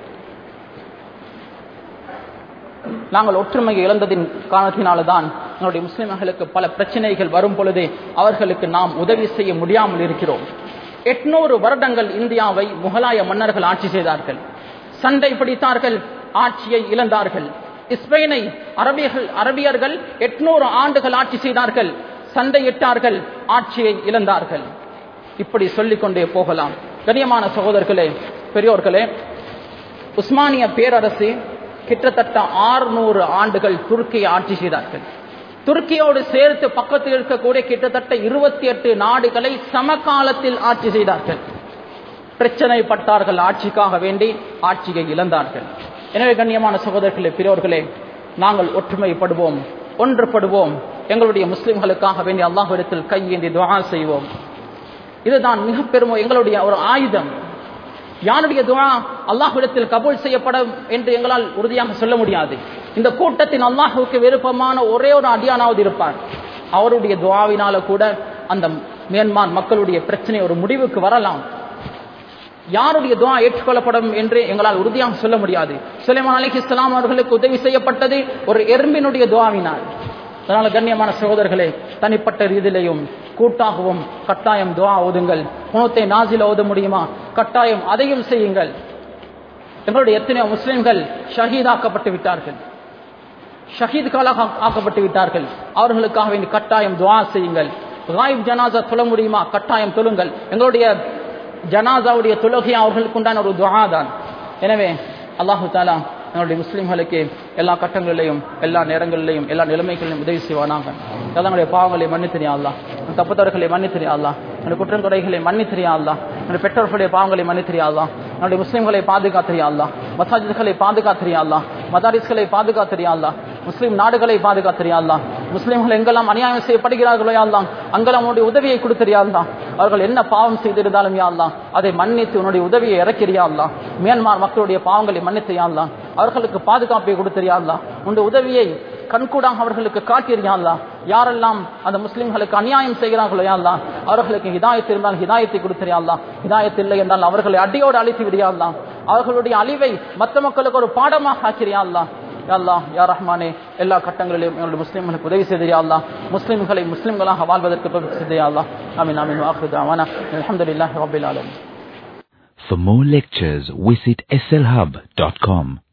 நாங்கள் ஒற்றுமையை இழந்ததின் காரணத்தினால்தான் நம்முடைய முஸ்லிம்களுக்கு பல பிரச்சனைகள் வரும் பொழுதே அவர்களுக்கு நாம் உதவி செய்ய முடியாமல் இருக்கிறோம். எட்நூறு வருடங்கள் இந்தியாவை முகலாய மன்னர்கள் ஆட்சி செய்தார்கள், சண்டை பிடித்தார்கள், ஆட்சியை இழந்தார்கள். ஸ்பெயினை அரபியர்கள் அரபியர்கள் எட்நூறு ஆண்டுகள் ஆட்சி செய்தார்கள், சண்டையிட்டார்கள், ஆட்சியை இழந்தார்கள். இப்படி சொல்லிக் கொண்டே போகலாம். கண்ணியமான சகோதரர்களே, பெரியோர்களே, உஸ்மானிய பேரரசு கிட்டத்தட்ட ஆறுநூறு ஆண்டுகள் துருக்கியை ஆட்சி செய்தார்கள். துருக்கியோடு சேர்த்து பக்கத்தில் இருக்கக்கூடிய கிட்டத்தட்ட இருபத்தி எட்டு நாடுகளை சமகாலத்தில் ஆட்சி செய்தார்கள். பிரச்சனைப்பட்டார்கள், ஆட்சிக்காக வேண்டி ஆட்சியை இழந்தார்கள். எனவே கண்ணியமான சகோதரர்களே, பெரியோர்களே, நாங்கள் ஒற்றுமைப்படுவோம், ஒன்றுபடுவோம், எங்களுடைய முஸ்லிம்களுக்காக வேண்டி அல்லாஹ்விடத்தில் கையேந்தி துஆ செய்வோம். இதுதான் மிக பெரும் எங்களுடைய ஒரு ஆயுதம். யாருடைய துஆ அல்லாஹ்விடத்தில் கபூல் செய்யப்படும் என்று எங்களால் உறுதியாக சொல்ல முடியாது. இந்த கூட்டத்தின் அல்லாஹ்வுக்கு விருப்பமான ஒரே ஒரு அடியானாவது இருப்பார். அவருடைய துஆவினால கூட அந்த மியான்மர் மக்களுடைய பிரச்சனை ஒரு முடிவுக்கு வரலாம். யாருடைய துஆ ஏற்றுக்கொள்ளப்படும் என்று எங்களால் உறுதியாக சொல்ல முடியாது. சுலைமான் அலைஹிஸ்ஸலாம் அவர்களுக்கு உதவி செய்யப்பட்டது ஒரு எறும்பினுடைய துஆவினால். அதனால கண்ணியமான சகோதரர்களே, தனிப்பட்ட ரீதியிலையும் கூட்டாகவும் கட்டாயம் துஆ ஓதுங்கள். குனூத்தை நாசில ஓத முடியுமா? கட்டாயம் அதையும் செய்யுங்கள். எங்களுடைய எத்தனையோ முஸ்லிம்கள் ஷஹீதாக்கப்பட்டு விட்டார்கள், ஷஹீத்களாக ஆக்கப்பட்டு விட்டார்கள். அவர்களுக்காக வேண்டி கட்டாயம் துஆ செய்யுங்கள். காயிப் ஜனாசா தொழ முடியுமா? கட்டாயம் தொழுங்கள். எங்களுடைய ஜனாசாவுடைய தொழுகை அவர்களுக்கு உண்டான ஒரு துஆ தான். எனவே அல்லாஹு தஆலா நம்முடைய முஸ்லிம்களுக்கு எல்லா கட்டங்களிலையும் எல்லா நேரங்களிலையும் எல்லா நிலைமைகளிலும் உதவி செய்வானாக. நம்முடைய பாவங்களை மன்னித்திரியா அல்லாஹ், தப்புத்தவர்களை மன்னித்திரியா அல்லாஹ், நம்முடைய குற்றங்குறைகளை மன்னித்திரியா அல்லாஹ், நம்முடைய பெற்றோர்களுடைய பாவங்களை மன்னித்திரியா அல்லாஹ், நம்முடைய முஸ்லிம்களை பாதுகாத்திரியா அல்லாஹ், மசாஜித்களை பாதுகாத்திரியா அல்லாஹ், மதாரிஸ்களை பாதுகாத்திரியா அல்லாஹ், முஸ்லிம் நாடுகளை பாதுகாத்திரியா அல்லாஹ், முஸ்லிம்கள் எங்கெல்லாம் அநியாயம் செய்யப்படுகிறார்களோ யா அல்லாஹ் அங்கெல்லாம் உன்னுடைய உதவியை கொடுத்திரியா அல்லாஹ். அவர்கள் என்ன பாவம் செய்திருந்தாலும் யா அல்லாஹ் அதை மன்னித்து உன்னுடைய உதவியை இறக்கிறியா அல்லாஹ். மியான்மர் மக்களுடைய பாவங்களை மன்னித்திரியா அல்லாஹ், அவர்களுக்கு பாதுகாப்பை கொடுத்திரியா அல்லாஹ், உன்னுடைய உதவியை கண்கூடாக அவர்களுக்கு காட்டிறியா அல்லாஹ். யாரெல்லாம் அந்த முஸ்லிம்களுக்கு அநியாயம் செய்கிறார்களோ யா அல்லாஹ் அவர்களுக்கு ஹிதாயத் இருந்தால் ஹிதாயத்தை கொடுத்திரியா அல்லாஹ், ஹிதாயத் இல்லை என்றால் அவர்களை அடியோடு அழித்து விடியா அல்லாஹ், அவர்களுடைய அழிவை மற்ற மக்களுக்கு ஒரு பாடமாக ஆக்கிறியா அல்லாஹ். யா அல்லாஹ் யா ரஹ்மானே, எல்லா கட்டங்களிலும் எங்களுடைய முஸ்லிம்களுக்கு உதவி செய்தியா அல்லாஹ், முஸ்லிம்களை முஸ்லிம்களாக வாழ்வதற்கு செய்தியா அல்லாஹ். ஆமீன் ஆமீன். வஆখিরு தஅவானா அல்ஹம்துலில்லாஹி ரப்பில் ஆலமீன். For more lectures, visit S L hub dot com.